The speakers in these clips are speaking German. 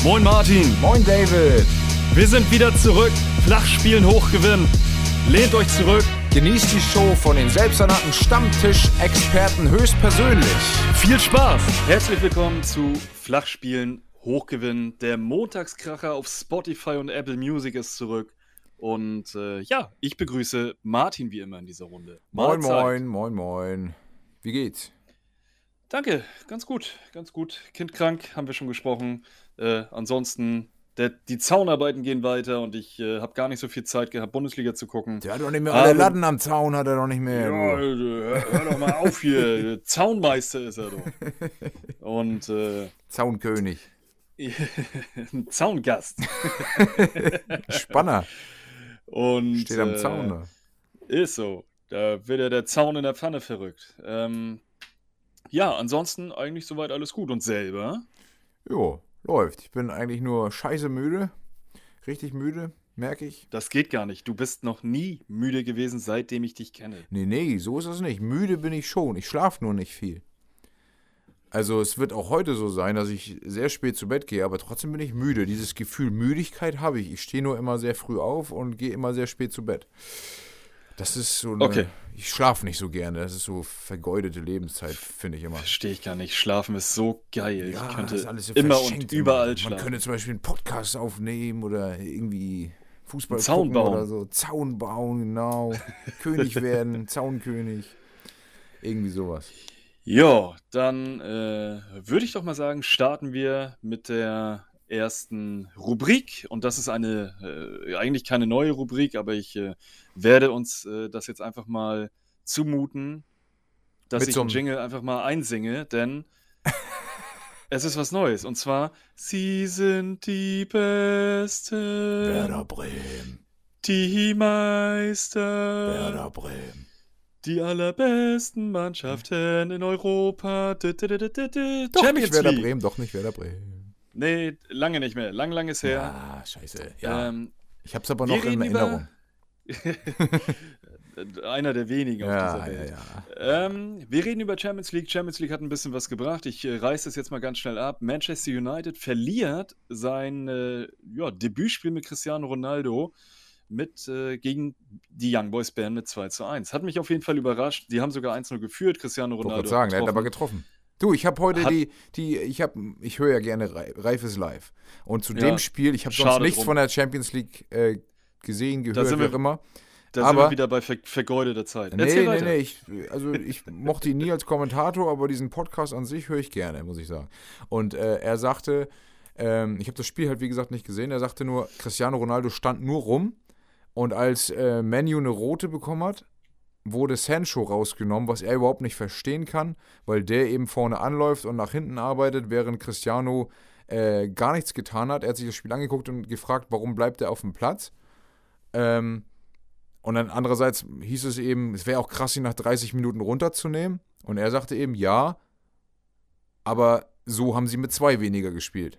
Moin Martin. Moin David. Wir sind wieder zurück. Flachspielen hochgewinnen. Lehnt euch zurück. Genießt die Show von den selbsternannten Stammtisch-Experten höchstpersönlich. Viel Spaß. Herzlich willkommen zu Flachspielen hochgewinnen. Der Montagskracher auf Spotify und Apple Music ist zurück. Und ich begrüße Martin wie immer in dieser Runde. Moin. Wie geht's? Danke, ganz gut. Kind krank, haben wir schon gesprochen. Ansonsten, die Zaunarbeiten gehen weiter und ich habe gar nicht so viel Zeit gehabt, Bundesliga zu gucken. Der hat doch nicht mehr alle Latten am Zaun, hat er doch nicht mehr. Ja, hör doch mal auf hier. Zaunmeister ist er doch. Und Zaunkönig. Zaungast. Spanner. Und steht am Zaun da. Ist so. Da wird ja der Zaun in der Pfanne verrückt. Ansonsten eigentlich soweit alles gut. Und selber? Jo, läuft. Ich bin eigentlich nur scheiße müde. Richtig müde, merke ich. Das geht gar nicht. Du bist noch nie müde gewesen, seitdem ich dich kenne. Nee, so ist es nicht. Müde bin ich schon. Ich schlafe nur nicht viel. Also es wird auch heute so sein, dass ich sehr spät zu Bett gehe, aber trotzdem bin ich müde. Dieses Gefühl Müdigkeit habe ich. Ich stehe nur immer sehr früh auf und gehe immer sehr spät zu Bett. Das ist so eine, okay. Ich schlafe nicht so gerne. Das ist so vergeudete Lebenszeit, finde ich immer. Verstehe ich gar nicht. Schlafen ist so geil. Ja, ich könnte das ist alles so immer und überall schlafen. Man könnte zum Beispiel einen Podcast aufnehmen oder irgendwie Fußball Zaun gucken bauen. oder so. Zaun bauen, genau. König werden, Zaunkönig. Irgendwie sowas. Ja, dann würde ich doch mal sagen, starten wir mit der ersten Rubrik. Und das ist eigentlich keine neue Rubrik, aber ich werde uns das jetzt einfach mal zumuten, dass ich den Jingle einfach mal einsinge, denn es ist was Neues. Und zwar, Sie sind die Besten. Werder Bremen. Die Meister. Werder Bremen. Die allerbesten Mannschaften in Europa. Doch nicht Werder Bremen, doch nicht Werder Bremen. Nee, lange nicht mehr. Lang ist her. Ja, scheiße. Ja. Ich hab's aber wir noch in Erinnerung. Einer der wenigen auf dieser Welt. Ja. Wir reden über Champions League. Champions League hat ein bisschen was gebracht. Ich reiße das jetzt mal ganz schnell ab. Manchester United verliert sein Debütspiel mit Cristiano Ronaldo gegen die Young Boys Bern mit 2:1. Hat mich auf jeden Fall überrascht. Die haben sogar 1:0 geführt. Cristiano Ronaldo. Ich wollte sagen, der hat aber getroffen. Du, ich habe heute ich höre ja gerne Reif ist live. Und zu dem Spiel, ich habe sonst nichts von der Champions League gesehen, gehört, wie auch immer. Da sind wir wieder bei vergeudeter Zeit. Nee, ich mochte ihn nie als Kommentator, aber diesen Podcast an sich höre ich gerne, muss ich sagen. Und er sagte, ich habe das Spiel halt wie gesagt nicht gesehen, er sagte nur, Cristiano Ronaldo stand nur rum und als Man U eine rote bekommen hat, wurde Sancho rausgenommen, was er überhaupt nicht verstehen kann, weil der eben vorne anläuft und nach hinten arbeitet, während Cristiano gar nichts getan hat. Er hat sich das Spiel angeguckt und gefragt, warum bleibt er auf dem Platz? Und dann andererseits hieß es eben, es wäre auch krass, ihn nach 30 Minuten runterzunehmen. Und er sagte eben, ja, aber so haben sie mit 2 weniger gespielt.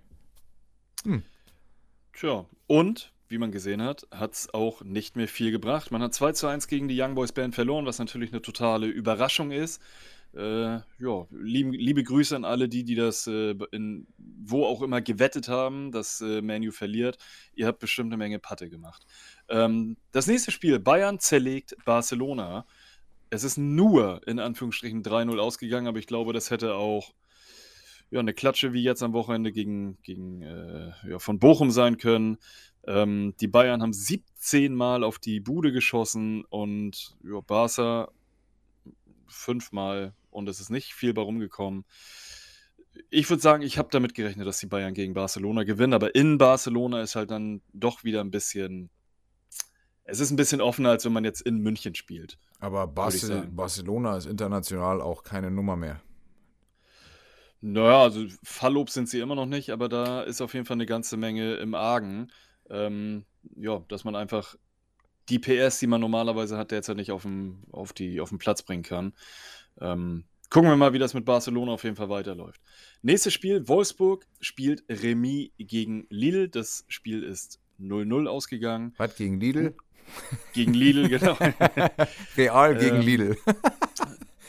Tja, und wie man gesehen hat, hat es auch nicht mehr viel gebracht. Man hat 2:1 gegen die Young Boys Bern verloren, was natürlich eine totale Überraschung ist. Liebe Grüße an alle, die das wo auch immer gewettet haben, dass Man U verliert. Ihr habt bestimmt eine Menge Patte gemacht. Das nächste Spiel, Bayern zerlegt Barcelona. Es ist nur in Anführungsstrichen 3:0 ausgegangen, aber ich glaube, das hätte auch eine Klatsche wie jetzt am Wochenende gegen von Bochum sein können. Die Bayern haben 17 Mal auf die Bude geschossen und Barca 5 Mal und es ist nicht viel bei rumgekommen. Ich würde sagen, ich habe damit gerechnet, dass die Bayern gegen Barcelona gewinnen, aber in Barcelona ist halt dann doch wieder ein bisschen offener, als wenn man jetzt in München spielt. Aber Barcelona ist international auch keine Nummer mehr. Naja, also Fallobst sind sie immer noch nicht, aber da ist auf jeden Fall eine ganze Menge im Argen. Dass man einfach die PS, die man normalerweise hat, derzeit nicht auf den Platz bringen kann. Gucken wir mal, wie das mit Barcelona auf jeden Fall weiterläuft. Nächstes Spiel, Wolfsburg spielt Remis gegen Lille. Das Spiel ist 0:0 ausgegangen. Was, gegen Lidl? Gegen Lidl, genau. Real gegen Lidl.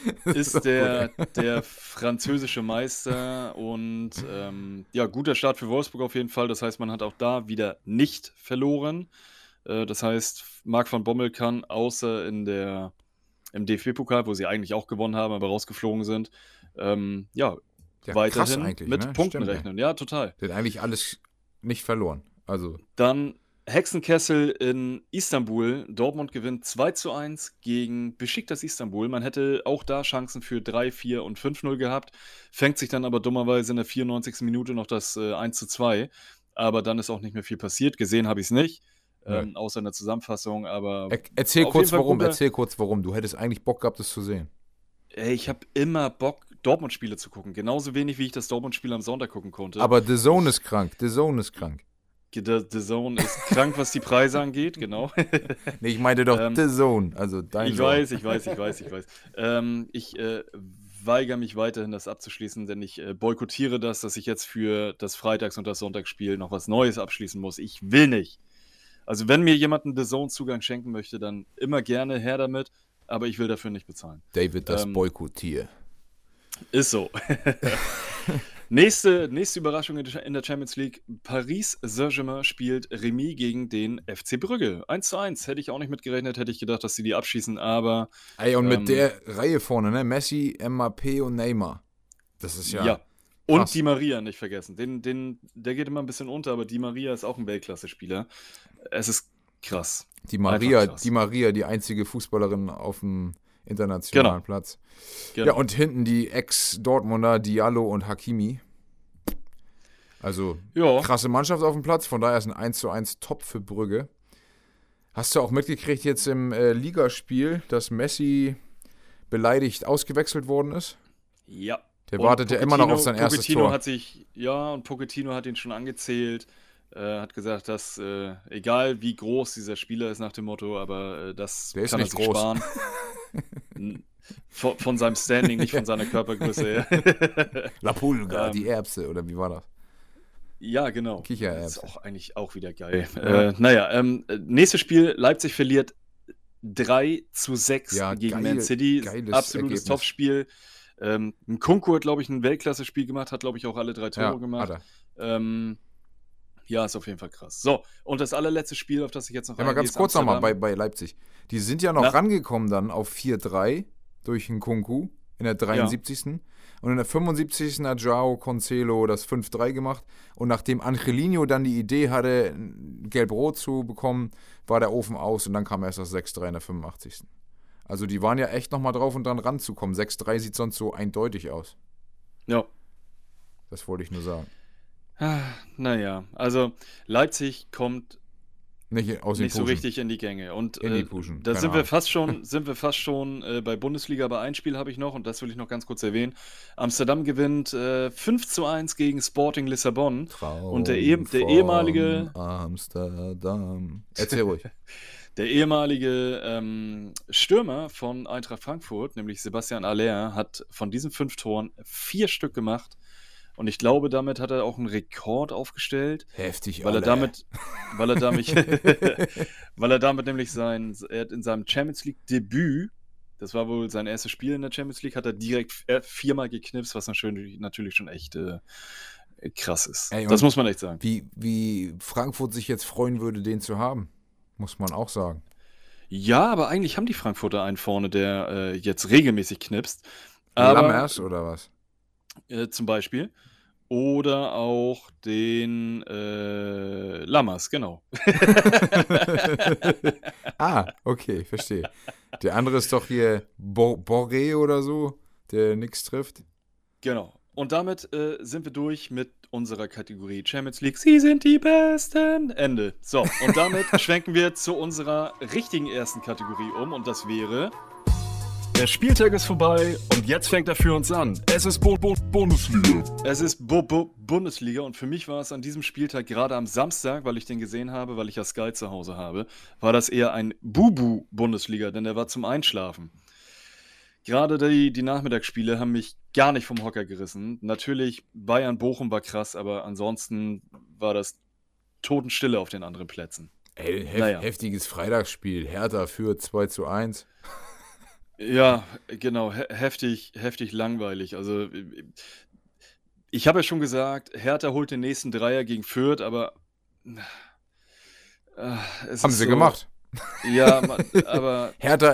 ist der französische Meister und ja, guter Start für Wolfsburg auf jeden Fall. Das heißt, man hat auch da wieder nicht verloren. Das heißt, Marc van Bommel kann außer im DFB-Pokal, wo sie eigentlich auch gewonnen haben, aber rausgeflogen sind, ja, weiterhin mit Punkten Stimmt, rechnen. Ja, total. Der hat eigentlich alles nicht verloren. Also Dann Hexenkessel in Istanbul. Dortmund gewinnt 2:1 gegen Besiktas Istanbul. Man hätte auch da Chancen für 3, 4 und 5:0 gehabt. Fängt sich dann aber dummerweise in der 94. Minute noch das 1:2. Aber dann ist auch nicht mehr viel passiert. Gesehen habe ich es nicht. Außer in der Zusammenfassung. Aber erzähl kurz warum. Du hättest eigentlich Bock gehabt, das zu sehen. Ey, ich habe immer Bock, Dortmund-Spiele zu gucken. Genauso wenig, wie ich das Dortmund-Spiel am Sonntag gucken konnte. Aber The Zone ist krank. The Zone ist krank. The Zone ist krank, was die Preise angeht, genau. Nee, ich meinte doch The Zone, also dein Ich weiß. Ich weigere mich weiterhin, das abzuschließen, denn ich boykottiere das, dass ich jetzt für das Freitags- und das Sonntagsspiel noch was Neues abschließen muss. Ich will nicht. Also wenn mir jemand einen The Zone-Zugang schenken möchte, dann immer gerne her damit, aber ich will dafür nicht bezahlen. David, das Boykottier. Ist so. Nächste Überraschung in der Champions League. Paris Saint-Germain spielt Remis gegen den FC Brügge. 1:1. Hätte ich auch nicht mitgerechnet, hätte ich gedacht, dass sie die abschießen, aber... Ey, und mit der Reihe vorne, ne? Messi, Mbappé und Neymar. Das ist ja... Ja. Und krass. Di Maria nicht vergessen. Der geht immer ein bisschen unter, aber Di Maria ist auch ein Weltklasse-Spieler. Es ist krass. Di Maria, die einzige Fußballerin auf dem internationalen Platz. Genau. Ja, und hinten die Ex-Dortmunder Diallo und Hakimi. Also krasse Mannschaft auf dem Platz, von daher ist ein 1:1 top für Brügge. Hast du auch mitgekriegt jetzt im Ligaspiel, dass Messi beleidigt ausgewechselt worden ist? Ja. Der wartet ja immer noch auf sein erstes Tor. Und Pochettino hat ihn schon angezählt. Hat gesagt, dass egal wie groß dieser Spieler ist nach dem Motto, aber das kann er sich sparen. Von seinem Standing, nicht von seiner Körpergröße. La Pulga, die Erbse, oder wie war das? Ja, genau. Kichererbse. Das ist auch eigentlich auch wieder geil. Nächstes Spiel, Leipzig verliert 3:6 gegen Man City. Absolutes Topspiel. Nkunku hat, glaube ich, ein Weltklasse-Spiel gemacht, hat, glaube ich, auch alle 3 Tore gemacht. Ja, ist auf jeden Fall krass. So, und das allerletzte Spiel, auf das ich jetzt noch mal ganz kurz nochmal bei Leipzig. Die sind ja noch rangekommen dann auf 4:3 durch Nkunku in der 73. Ja. Und in der 75. hat Joao Cancelo das 5:3 gemacht. Und nachdem Angelino dann die Idee hatte, Gelb-Rot zu bekommen, war der Ofen aus und dann kam erst das 6:3 in der 85. Also die waren ja echt nochmal drauf und dran ranzukommen. 6:3 sieht sonst so eindeutig aus. Ja. Das wollte ich nur sagen. Naja, also Leipzig kommt nicht so richtig in die Gänge. Und in die Puschen. Da sind wir fast schon bei Bundesliga, aber ein Spiel habe ich noch und das will ich noch ganz kurz erwähnen. Amsterdam gewinnt 5:1 gegen Sporting Lissabon. Traum und der ehemalige Amsterdam. Erzähl ruhig. Der ehemalige Stürmer von Eintracht Frankfurt, nämlich Sebastian Haller, hat von diesen 5 Toren 4 Stück gemacht. Und ich glaube, damit hat er auch einen Rekord aufgestellt. Heftig, weil er damit nämlich er hat in seinem Champions League Debüt, das war wohl sein erstes Spiel in der Champions League, hat er direkt 4-mal geknipst, was natürlich schon echt krass ist. Ey, das muss man echt sagen. Wie Frankfurt sich jetzt freuen würde, den zu haben, muss man auch sagen. Ja, aber eigentlich haben die Frankfurter einen vorne, der jetzt regelmäßig knipst. Lammers oder was? Zum Beispiel. Oder auch den Lammers, genau. Okay, verstehe. Der andere ist doch hier Boré oder so, der nichts trifft. Genau. Und damit sind wir durch mit unserer Kategorie Champions League. Sie sind die Besten. Ende. So, und damit schwenken wir zu unserer richtigen ersten Kategorie um und das wäre... Der Spieltag ist vorbei und jetzt fängt er für uns an. Es ist Bundesliga. Es ist Bundesliga und für mich war es an diesem Spieltag, gerade am Samstag, weil ich den gesehen habe, weil ich ja Sky zu Hause habe, war das eher ein Bubu-Bundesliga, denn der war zum Einschlafen. Gerade die Nachmittagsspiele haben mich gar nicht vom Hocker gerissen. Natürlich, Bayern-Bochum war krass, aber ansonsten war das Totenstille auf den anderen Plätzen. Ey, heftiges Freitagsspiel. Hertha führt 2:1. Ja, genau, heftig langweilig. Also, ich habe ja schon gesagt, Hertha holt den nächsten Dreier gegen Fürth, aber, es Haben ist sie so gemacht. ja, aber Hertha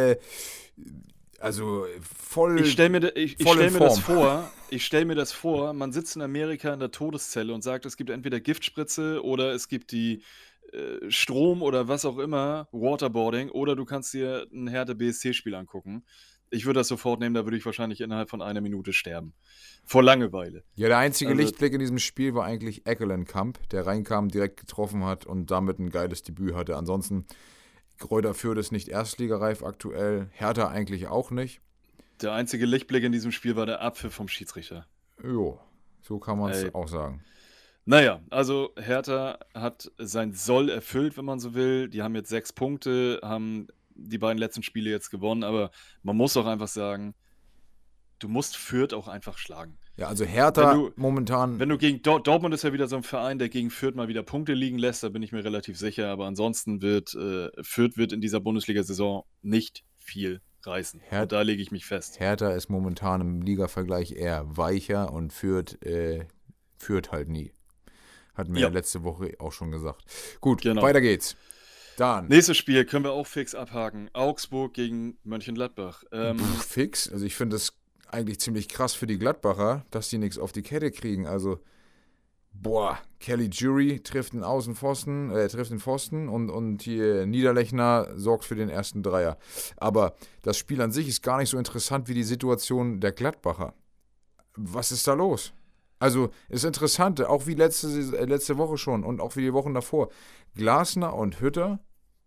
also ich voll, stelle mir, ich voll in stell mir das Form. vor, man sitzt in Amerika in der Todeszelle und sagt, es gibt entweder Giftspritze oder es gibt die Strom oder was auch immer, Waterboarding, oder du kannst dir ein Hertha BSC-Spiel angucken. Ich würde das sofort nehmen, da würde ich wahrscheinlich innerhalb von einer Minute sterben. Vor Langeweile. Ja, der einzige Also, Lichtblick in diesem Spiel war eigentlich Eckelenkamp, der reinkam, direkt getroffen hat und damit ein geiles Debüt hatte. Ansonsten, Greuther Fürth ist nicht erstligareif aktuell, Hertha eigentlich auch nicht. der einzige Lichtblick in diesem Spiel war der Abpfiff vom Schiedsrichter. Jo, so kann man es Ey. auch sagen. Naja, also Hertha hat sein Soll erfüllt, wenn man so will. Die haben jetzt 6 Punkte, haben die beiden letzten Spiele jetzt gewonnen, aber man muss auch einfach sagen, du musst Fürth auch einfach schlagen. Ja, also Wenn Hertha du, momentan, wenn du gegen Dortmund ist ja wieder so ein Verein, der gegen Fürth mal wieder Punkte liegen lässt, da bin ich mir relativ sicher, aber ansonsten Fürth wird in dieser Bundesliga-Saison nicht viel reißen. Und da lege ich mich fest. Hertha ist momentan im Ligavergleich eher weicher und Fürth halt nie. Hatten wir ja Ja, letzte Woche auch schon gesagt. Gut, genau. weiter geht's. Dann, Nächstes Spiel können wir auch fix abhaken. Augsburg gegen Mönchengladbach. fix. Also ich finde das eigentlich ziemlich krass für die Gladbacher, dass die nichts auf die Kette kriegen. Also, boah, Kelly Jury trifft den trifft den Pfosten und hier Niederlechner sorgt für den ersten Dreier. Aber das Spiel an sich ist gar nicht so interessant wie die Situation der Gladbacher. Was ist da los? Also, ist interessant, auch wie letzte Woche schon und auch wie die Wochen davor. Glasner und Hütter,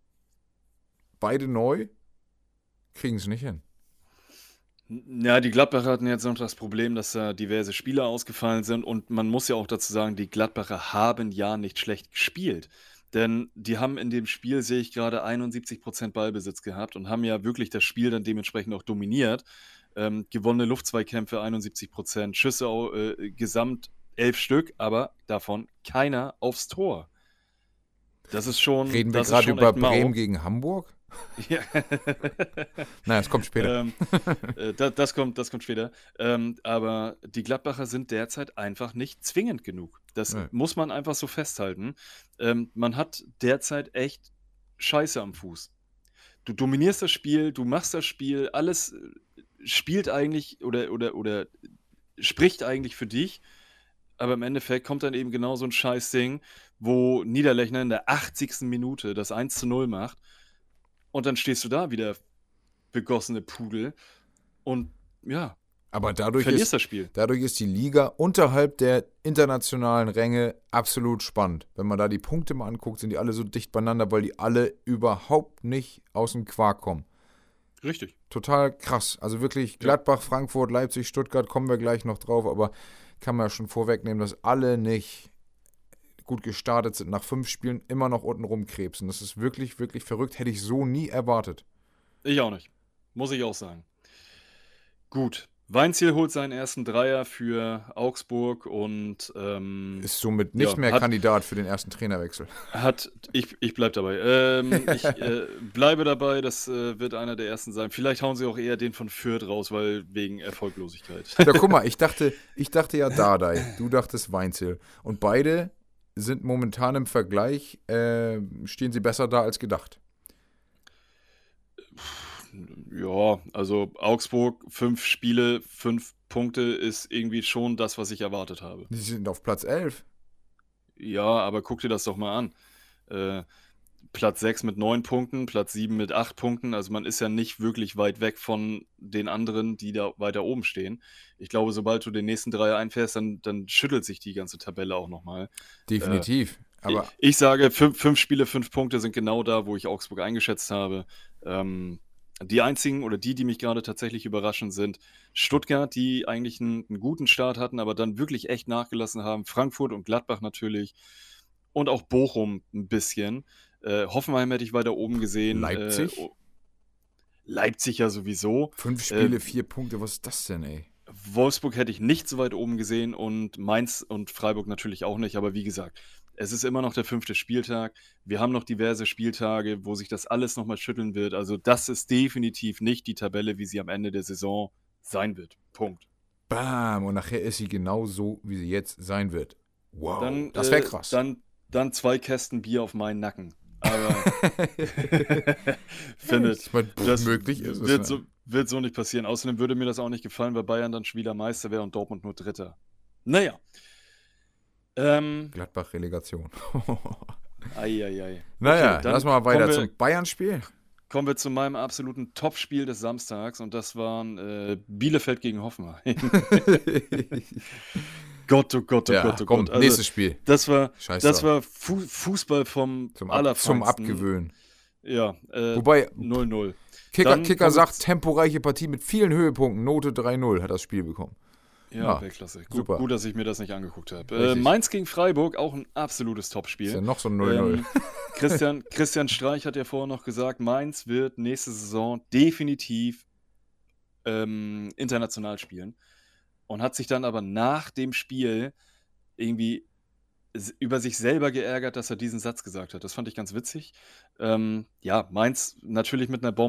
beide neu, kriegen es nicht hin. Ja, die Gladbacher hatten jetzt noch das Problem, dass da diverse Spieler ausgefallen sind und man muss ja auch dazu sagen, die Gladbacher haben ja nicht schlecht gespielt. Denn die haben in dem Spiel, sehe ich gerade, 71% Ballbesitz gehabt und haben ja wirklich das Spiel dann dementsprechend auch dominiert. Gewonnene Luftzweikämpfe 71%, Schüsse gesamt 11 Stück, aber davon keiner aufs Tor. Das ist schon, Reden wir das ist gerade schon über echt mau. Bremen gegen Hamburg? Ja. Naja, es kommt später. Das kommt später. Aber die Gladbacher sind derzeit einfach nicht zwingend genug. Das Nee. muss man einfach so festhalten. Man hat derzeit echt Scheiße am Fuß. Du dominierst das Spiel, du machst das Spiel, alles spielt eigentlich oder spricht eigentlich für dich. Aber im Endeffekt kommt dann eben genau so ein Scheißding, wo Niederlechner in der 80. Minute das 1:0 macht. Und dann stehst du da wieder begossene Pudel und ja, Aber dadurch verlierst das Spiel. ist die Liga unterhalb der internationalen Ränge absolut spannend. Wenn man da die Punkte mal anguckt, sind die alle so dicht beieinander, weil die alle überhaupt nicht aus dem Quark kommen. Richtig. Total krass. Also wirklich Gladbach, Frankfurt, Leipzig, Stuttgart, kommen wir gleich noch drauf, aber kann man ja schon vorwegnehmen, dass alle nicht gut gestartet sind, nach 5 Spielen immer noch unten rumkrebsen. Das ist wirklich, wirklich verrückt. Hätte ich so nie erwartet. Ich auch nicht. Muss ich auch sagen. Gut. Weinziel holt seinen ersten Dreier für Augsburg und Ist somit nicht mehr Kandidat für den ersten Trainerwechsel. ich bleib dabei. Ich bleibe dabei, das wird einer der ersten sein. Vielleicht hauen sie auch eher den von Fürth raus, weil wegen Erfolglosigkeit. Ja, guck mal, ich dachte ja Dardai, du dachtest Weinziel. Und beide sind momentan im Vergleich, stehen sie besser da als gedacht. Ja, also Augsburg, 5 Spiele, 5 Punkte ist irgendwie schon das, was ich erwartet habe. Die sind auf Platz 11. Ja, aber guck dir das doch mal an. Platz 6 mit 9 Punkten, Platz 7 mit 8 Punkten. Also man ist ja nicht wirklich weit weg von den anderen, die da weiter oben stehen. Ich glaube, sobald du den nächsten Dreier einfährst, dann schüttelt sich die ganze Tabelle auch nochmal. Definitiv. Aber Ich sage, 5 Spiele, 5 Punkte sind genau da, wo ich Augsburg eingeschätzt habe. Die einzigen oder die mich gerade tatsächlich überraschen, sind Stuttgart, die eigentlich einen guten Start hatten, aber dann wirklich echt nachgelassen haben. Frankfurt und Gladbach natürlich. Und auch Bochum ein bisschen. Hoffenheim hätte ich weiter oben gesehen. Leipzig? Leipzig ja sowieso. 5 Spiele, 4 Punkte, was ist das denn, ey? Wolfsburg hätte ich nicht so weit oben gesehen und Mainz und Freiburg natürlich auch nicht. Aber wie gesagt, Es ist immer noch der 5. Spieltag. Wir haben noch diverse Spieltage, wo sich das alles nochmal schütteln wird. Also das ist definitiv nicht die Tabelle, wie sie am Ende der Saison sein wird. Punkt. Bam, und nachher ist sie genau so, wie sie jetzt sein wird. Wow, Dann, das wäre krass. Dann 2 Kästen Bier auf meinen Nacken. Aber finde, Ich meine, das möglich ist wird es. wird so nicht passieren. Außerdem würde mir das auch nicht gefallen, weil Bayern dann schon wieder Meister wäre und Dortmund nur Dritter. Naja. Gladbach-Relegation. Eieiei. Naja, Okay, dann lass mal weiter kommen wir- zum Bayern-Spiel. Kommen wir zu meinem absoluten Topspiel des Samstags und das waren Bielefeld gegen Hoffenheim. Gott, oh Gott, oh Ja, Gott, oh komm, Gott. Also, nächstes Spiel. das war Scheiß drauf. Fußball vom Zum Allerfeinsten. Abgewöhnen. Ja, Wobei, 0-0. Kicker Dann kommen sagt, temporeiche Partie mit vielen Höhepunkten. Note 3-0 hat das Spiel bekommen. Ja, Ja, Weltklasse. super. Gut, dass ich mir das nicht angeguckt habe. Richtig. Mainz gegen Freiburg, auch ein absolutes Ist ja Topspiel. noch so ein 0-0. Christian Streich hat ja vorher noch gesagt, Mainz wird nächste Saison definitiv international spielen. Und hat sich dann aber nach dem Spiel irgendwie über sich selber geärgert, dass er diesen Satz gesagt hat. Das fand ich ganz witzig. Ja, Mainz natürlich mit einer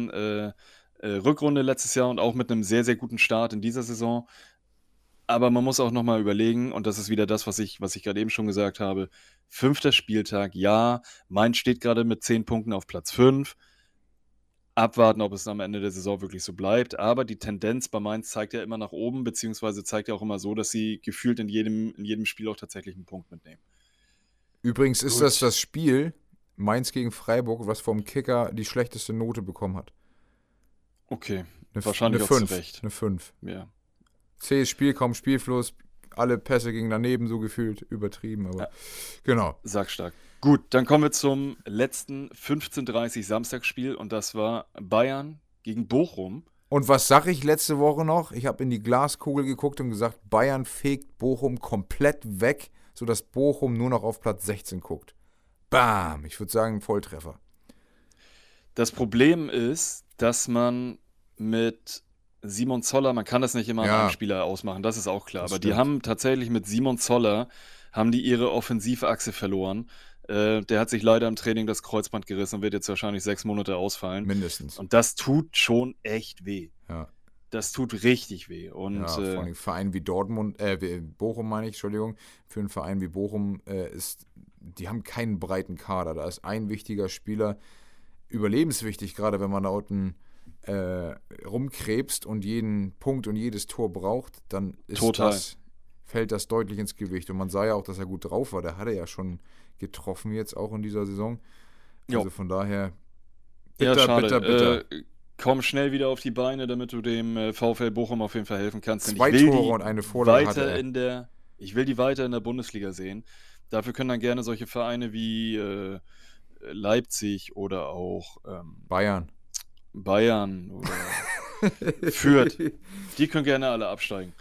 Rückrunde letztes Jahr und auch mit einem sehr, sehr guten Start in dieser Saison. Aber man muss auch nochmal überlegen, und das ist wieder das, was ich gerade eben schon gesagt habe, 5. Spieltag, ja, Mainz steht gerade mit 10 Punkten auf Platz 5. Abwarten, ob es am Ende der Saison wirklich so bleibt. Aber die Tendenz bei Mainz zeigt ja immer nach oben, beziehungsweise zeigt ja auch immer so, dass sie gefühlt in jedem Spiel auch tatsächlich einen Punkt mitnehmen. Übrigens ist Gut. das Spiel Mainz gegen Freiburg, was vom Kicker die schlechteste Note bekommen hat. Okay, Eine wahrscheinlich eine auch 5. zu Recht. Eine 5. Ja. Zähes Spiel, kaum Spielfluss. Alle Pässe gingen daneben, so gefühlt. Übertrieben, aber Ja. genau. Sackstark. Gut, dann kommen wir zum letzten 15:30 Samstagsspiel und das war Bayern gegen Bochum. Und was sag ich letzte Woche noch? Ich habe in die Glaskugel geguckt und gesagt, Bayern fegt Bochum komplett weg, sodass Bochum nur noch auf Platz 16 guckt. Bam! Ich würde sagen, Volltreffer. Das Problem ist, dass man mit Simon Zoller, man kann das nicht immer an Ja. einem Spieler ausmachen, das ist auch klar. Das Aber die stimmt. haben tatsächlich mit Simon Zoller, haben die ihre Offensivachse verloren. Der hat sich leider im Training das Kreuzband gerissen und wird jetzt wahrscheinlich 6 Monate ausfallen. Mindestens. Und das tut schon echt weh. Ja. Das tut richtig weh. Und Ja, vor allem Verein wie Bochum meine ich, Entschuldigung, für einen Verein wie Bochum die haben keinen breiten Kader. Da ist ein wichtiger Spieler überlebenswichtig, gerade wenn man da unten rumkrebst und jeden Punkt und jedes Tor braucht, dann fällt das deutlich ins Gewicht. Und man sah ja auch, dass er gut drauf war. Der hatte ja schon getroffen jetzt auch in dieser Saison. Jo. Also von daher ja, bitter, schade. bitter. Komm schnell wieder auf die Beine, damit du dem VfL Bochum auf jeden Fall helfen kannst. Denn 2 ich will Tore die und eine Vorlage hatte er. Ich will die weiter in der Bundesliga sehen. Dafür können dann gerne solche Vereine wie Leipzig oder auch Bayern. oder Fürth. Die können gerne alle absteigen.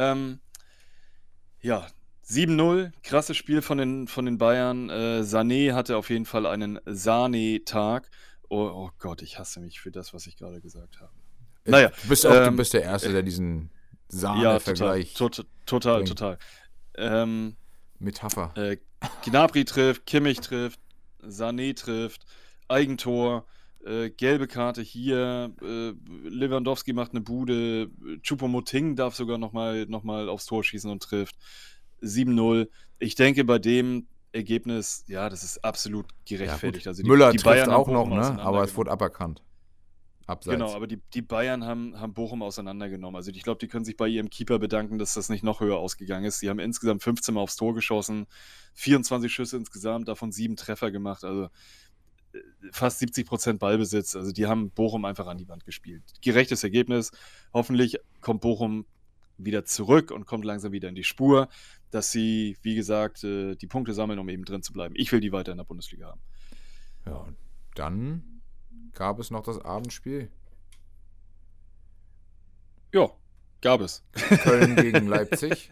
Ja, 7-0, krasses Spiel von den Bayern. Sané hatte auf jeden Fall einen Sané-Tag. Oh Gott, ich hasse mich für das, was ich gerade gesagt habe. Naja, Du bist der Erste, der diesen ja, Sahne-Vergleich total. bringt. Metapher. Gnabry trifft, Kimmich trifft, Sané trifft, Eigentor, gelbe Karte hier, Lewandowski macht eine Bude, Choupo-Moting darf sogar noch mal aufs Tor schießen und trifft. 7-0. Ich denke, bei dem Ergebnis, ja, das ist absolut gerechtfertigt. Ja, also Müller die trifft Bayern haben auch noch, Bochum ne? Aber es auseinandergenommen. wurde aberkannt. Abseits. Genau, aber die Bayern haben Bochum auseinandergenommen. Also ich glaube, die können sich bei ihrem Keeper bedanken, dass das nicht noch höher ausgegangen ist. Die haben insgesamt 15 Mal aufs Tor geschossen, 24 Schüsse insgesamt, davon 7 Treffer gemacht. Also fast 70% Ballbesitz. Also die haben Bochum einfach an die Wand gespielt. Gerechtes Ergebnis. Hoffentlich kommt Bochum wieder zurück und kommt langsam wieder in die Spur, dass sie, wie gesagt, die Punkte sammeln, um eben drin zu bleiben. Ich will die weiter in der Bundesliga haben. Ja, und dann gab es noch das Abendspiel. Ja, gab es. Köln gegen Leipzig.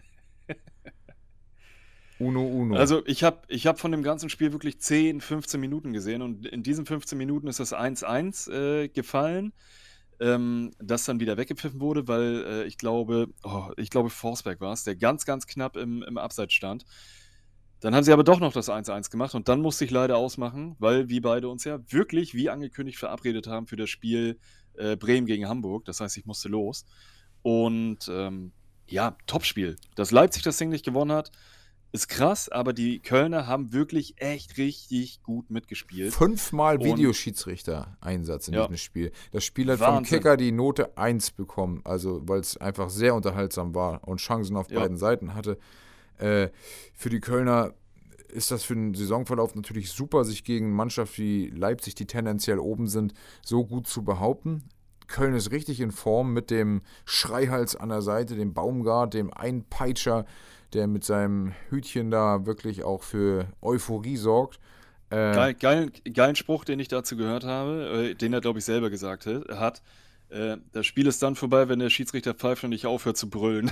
Uno. Also ich hab von dem ganzen Spiel wirklich 10, 15 Minuten gesehen und in diesen 15 Minuten ist das 1-1 gefallen, das dann wieder weggepfiffen wurde, weil ich glaube Forsberg war es, der ganz, ganz knapp im Abseits stand. Dann haben sie aber doch noch das 1:1 gemacht und dann musste ich leider ausmachen, weil wir beide uns ja wirklich, wie angekündigt, verabredet haben für das Spiel Bremen gegen Hamburg. Das heißt, ich musste los. Und ja, Topspiel. Dass Leipzig das Ding nicht gewonnen hat, ist krass, aber die Kölner haben wirklich echt richtig gut mitgespielt. 5-mal Und Videoschiedsrichter-Einsatz in ja, diesem Spiel. Das Spiel hat vom Wahnsinn. Kicker die Note 1 bekommen, also weil es einfach sehr unterhaltsam war und Chancen auf Ja, beiden Seiten hatte. Für die Kölner ist das für den Saisonverlauf natürlich super, sich gegen Mannschaften wie Leipzig, die tendenziell oben sind, so gut zu behaupten. Köln ist richtig in Form mit dem Schreihals an der Seite, dem Baumgart, dem Einpeitscher, der mit seinem Hütchen da wirklich auch für Euphorie sorgt. geilen Spruch, den ich dazu gehört habe, den er, glaube ich, selber gesagt hat. Das Spiel ist dann vorbei, wenn der Schiedsrichter pfeift und nicht aufhört zu brüllen.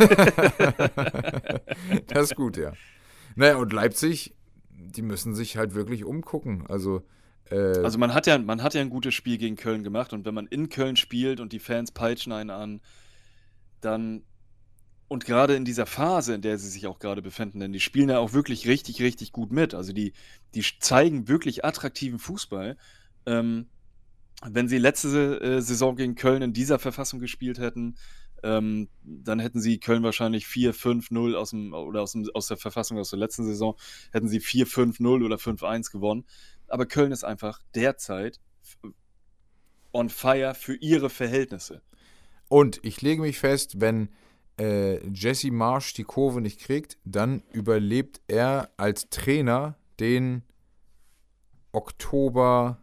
Das ist gut, ja. Naja, und Leipzig, die müssen sich halt wirklich umgucken. Also, Also man hat ja ein gutes Spiel gegen Köln gemacht und wenn man in Köln spielt und die Fans peitschen einen an, dann und gerade in dieser Phase, in der sie sich auch gerade befinden, denn die spielen ja auch wirklich richtig, richtig gut mit. Also die zeigen wirklich attraktiven Fußball. Ähm, Wenn sie letzte Saison gegen Köln in dieser Verfassung gespielt hätten, dann hätten sie Köln wahrscheinlich 4-5-0 aus der Verfassung aus der letzten Saison, hätten sie 4-5-0 oder 5-1 gewonnen. Aber Köln ist einfach derzeit on fire für ihre Verhältnisse. und ich lege mich fest, wenn Jesse Marsch die Kurve nicht kriegt, dann überlebt er als Trainer den Oktober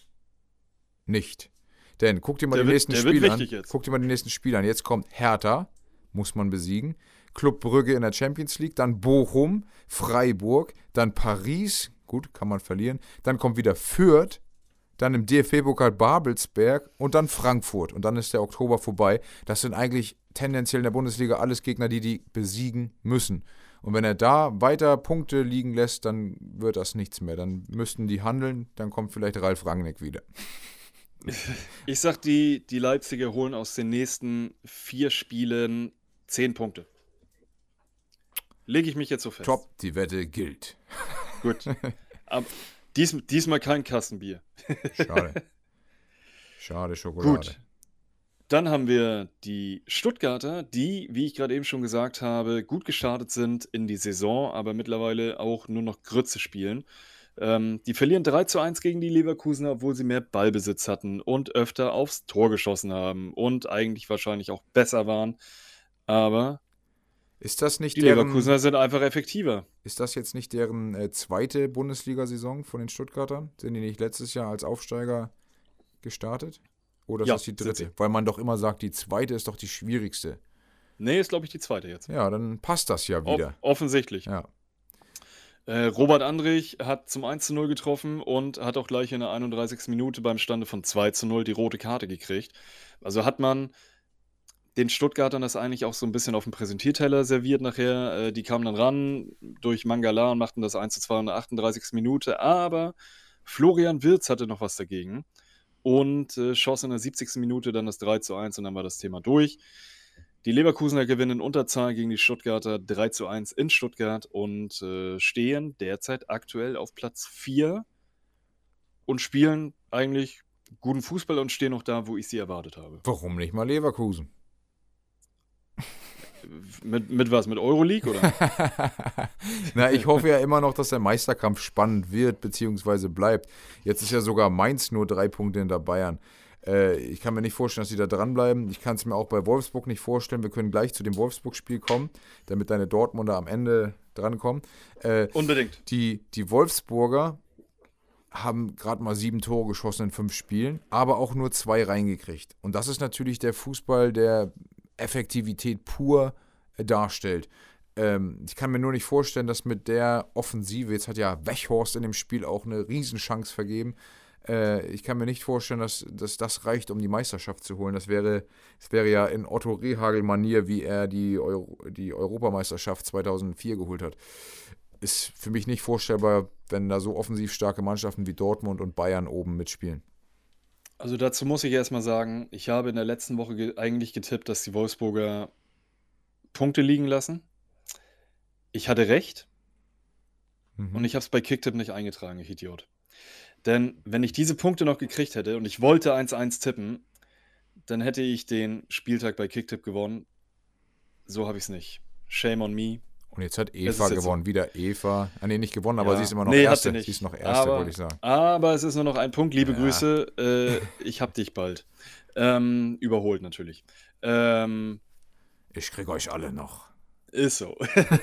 nicht. Denn guck dir mal die nächsten Der wird Spiele an. wichtig jetzt. Guck dir mal die nächsten Spiele an. Jetzt kommt Hertha, muss man besiegen. Club Brügge in der Champions League, dann Bochum, Freiburg, dann Paris, gut, kann man verlieren. Dann kommt wieder Fürth, dann im DFB-Pokal Babelsberg und dann Frankfurt. Und dann ist der Oktober vorbei. Das sind eigentlich tendenziell in der Bundesliga alles Gegner, die besiegen müssen. Und wenn er da weiter Punkte liegen lässt, dann wird das nichts mehr. Dann müssten die handeln, dann kommt vielleicht Ralf Rangnick wieder. Ich sag, die Leipziger holen aus den nächsten 4 Spielen 10 Punkte. Lege ich mich jetzt so fest. Top, die Wette gilt. Gut. Diesmal kein Kassenbier. Schade. Schade Schokolade. Gut. Dann haben wir die Stuttgarter, die, wie ich gerade eben schon gesagt habe, gut gestartet sind in die Saison, aber mittlerweile auch nur noch Grütze spielen. Die verlieren 3:1 gegen die Leverkusener, obwohl sie mehr Ballbesitz hatten und öfter aufs Tor geschossen haben und eigentlich wahrscheinlich auch besser waren. Aber Ist das nicht die deren, Leverkusener sind einfach effektiver. ist das jetzt nicht deren zweite Bundesliga-Saison von den Stuttgartern? Sind die nicht letztes Jahr als Aufsteiger gestartet? Oder ist Ja, das die sind dritte? sie. Weil man doch immer sagt, die zweite ist doch die schwierigste. Nee, ist, glaube ich, die zweite jetzt. Ja, dann passt das ja wieder. Offensichtlich. Ja. Robert Andrich hat zum 1:0 getroffen und hat auch gleich in der 31. Minute beim Stande von 2:0 die rote Karte gekriegt. Also hat man den Stuttgartern das eigentlich auch so ein bisschen auf dem Präsentierteller serviert nachher. Die kamen dann ran durch Mangala und machten das 1:2 in der 38. Minute. Aber Florian Wirtz hatte noch was dagegen und schoss in der 70. Minute dann das 3:1 und dann war das Thema durch. Die Leverkusener gewinnen in Unterzahl gegen die Stuttgarter 3:1 in Stuttgart und stehen derzeit aktuell auf Platz 4 und spielen eigentlich guten Fußball und stehen auch da, wo ich sie erwartet habe. Warum nicht mal Leverkusen? Mit was? Mit Euroleague oder? Na, ich hoffe ja immer noch, dass der Meisterkampf spannend wird, beziehungsweise bleibt. Jetzt ist ja sogar Mainz nur 3 Punkte hinter Bayern. Ich kann mir nicht vorstellen, dass die da dranbleiben. Ich kann es mir auch bei Wolfsburg nicht vorstellen. Wir können gleich zu dem Wolfsburg-Spiel kommen, damit deine Dortmunder am Ende drankommen. Unbedingt. Die Wolfsburger haben gerade mal 7 Tore geschossen in 5 Spielen, aber auch nur 2 reingekriegt. Und das ist natürlich der Fußball, der Effektivität pur darstellt. Ich kann mir nur nicht vorstellen, dass mit der Offensive, jetzt hat ja Weghorst in dem Spiel auch eine Riesenchance vergeben, ich kann mir nicht vorstellen, dass das reicht, um die Meisterschaft zu holen. Das wäre ja in Otto Rehhagel-Manier, wie er die Europameisterschaft 2004 geholt hat. Ist für mich nicht vorstellbar, wenn da so offensiv starke Mannschaften wie Dortmund und Bayern oben mitspielen. Also dazu muss ich erstmal sagen, ich habe in der letzten Woche eigentlich getippt, dass die Wolfsburger Punkte liegen lassen. Ich hatte recht. und ich habe es bei Kicktipp nicht eingetragen, ich Idiot. Denn wenn ich diese Punkte noch gekriegt hätte und ich wollte 1-1 tippen, dann hätte ich den Spieltag bei Kicktipp gewonnen. So habe ich es nicht. Shame on me. Und jetzt hat Es Eva ist jetzt gewonnen. so. Wieder Eva. Nee, nicht gewonnen, aber Ja. sie ist immer noch Nee, hat Erste. sie nicht. Sie ist noch Erste, wollte Aber, ich sagen. aber es ist nur noch ein Punkt. Liebe Ja. Grüße. Ich hab dich bald. Überholt natürlich. Ich krieg euch alle noch. Ist so.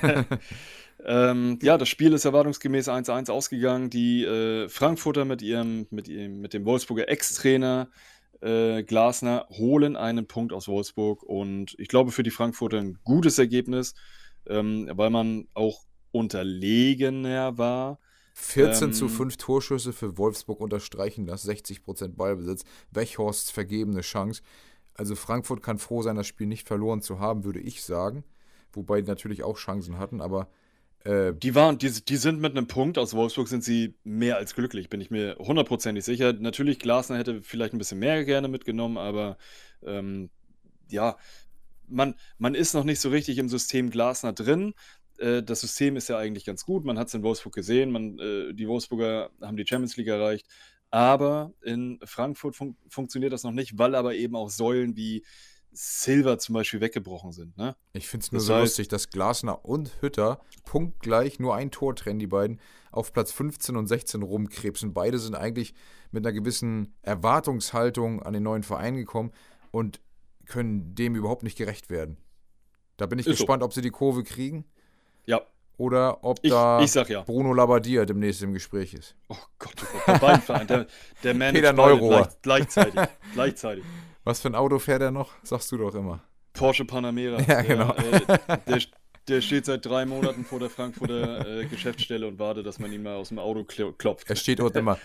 Ja, das Spiel ist erwartungsgemäß 1-1 ausgegangen. Die Frankfurter mit dem Wolfsburger Ex-Trainer Glasner holen einen Punkt aus Wolfsburg. Und ich glaube für die Frankfurter ein gutes Ergebnis, weil man auch unterlegener war. 14:5 Torschüsse für Wolfsburg unterstreichen das, 60% Ballbesitz, Weghorsts vergebene Chance. Also Frankfurt kann froh sein, das Spiel nicht verloren zu haben, würde ich sagen. Wobei die natürlich auch Chancen hatten, aber Die sind mit einem Punkt aus Wolfsburg sind sie mehr als glücklich, bin ich mir hundertprozentig sicher. Natürlich, Glasner hätte vielleicht ein bisschen mehr gerne mitgenommen, aber ja, man ist noch nicht so richtig im System Glasner drin. Das System ist ja eigentlich ganz gut. Man hat es in Wolfsburg gesehen. Die Wolfsburger haben die Champions League erreicht. Aber in Frankfurt funktioniert das noch nicht, weil aber eben auch Säulen wie Silva zum Beispiel weggebrochen sind. Ne? ich finde es nur Das so heißt- lustig, dass Glasner und Hütter punktgleich, nur ein Tor trennen die beiden, auf Platz 15 und 16 rumkrebsen. Beide sind eigentlich mit einer gewissen Erwartungshaltung an den neuen Verein gekommen und können dem überhaupt nicht gerecht werden. Da bin ich Ist so. gespannt, ob sie die Kurve kriegen Ja, oder ob ich da sag ja. Bruno Labbadia demnächst im Gespräch ist. Oh Gott, bei beiden Vereinen. Der managt Peter beide Neurohr. gleichzeitig. Was für ein Auto fährt er noch? Sagst du doch immer. Porsche Panamera. Ja, genau. Der steht seit 3 Monaten vor der Frankfurter Geschäftsstelle und wartet, dass man ihn mal aus dem Auto klopft. Er steht dort immer.